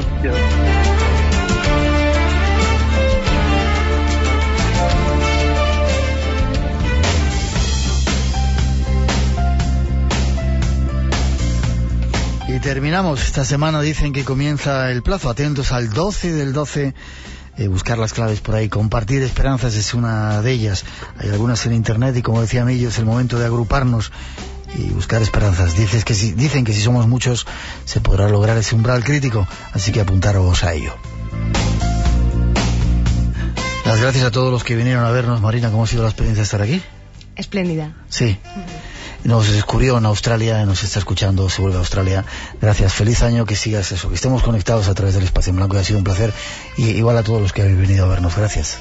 Y terminamos. Esta semana dicen que comienza el plazo. Atentos al 12 del 12. Buscar las claves por ahí. Compartir esperanzas es una de ellas. Hay algunas en internet y, como decía Millo, es el momento de agruparnos y buscar esperanzas. Dicen que si somos muchos se podrá lograr ese umbral crítico. Así que apuntaros a ello. Las gracias a todos los que vinieron a vernos. Marina, ¿cómo ha sido la experiencia de estar aquí? Espléndida. Sí. Nos descubrió en Australia, nos está escuchando, se vuelve a Australia. Gracias, feliz año, que sigas eso, que estemos conectados a través del Espacio en Blanco, y ha sido un placer. Y igual a todos los que habéis venido a vernos, gracias.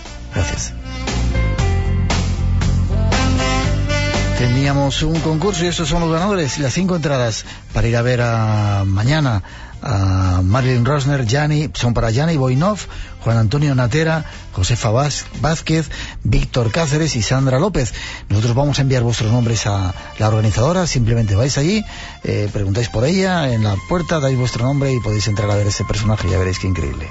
Teníamos un concurso y estos son los ganadores. Las 5 entradas para ir a ver mañana a Marilyn Rosner, son para Yanni Boinov, Juan Antonio Natera, Josefa Vázquez, Víctor Cáceres y Sandra López. Nosotros vamos a enviar vuestros nombres a la organizadora. Simplemente vais allí, preguntáis por ella en la puerta, dais vuestro nombre y podéis entrar a ver ese personaje. Ya veréis qué increíble.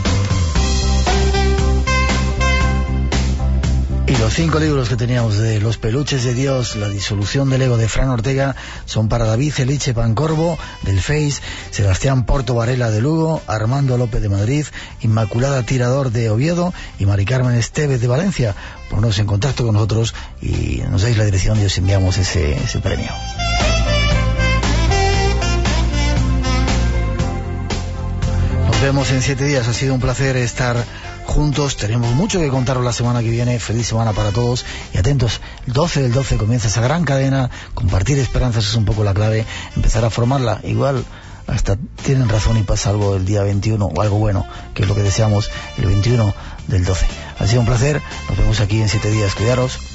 Y los 5 libros que teníamos de Los peluches de Dios, La disolución del ego, de Fran Ortega, son para David Eliche Pancorbo, del Face, Sebastián Porto Varela, de Lugo, Armando López, de Madrid, Inmaculada Tirador, de Oviedo, y Mari Carmen Estevez, de Valencia. Poneros en contacto con nosotros y nos dais la dirección y os enviamos ese premio. Nos vemos en 7 días. Ha sido un placer estar juntos. Tenemos mucho que contaros la semana que viene. Feliz semana para todos y atentos, el 12 del 12 comienza esa gran cadena. Compartir esperanzas es un poco la clave, empezar a formarla. Igual hasta tienen razón y pasa algo el día 21 o algo bueno, que es lo que deseamos el 21 del 12. Ha sido un placer, nos vemos aquí en 7 días. Cuidaros.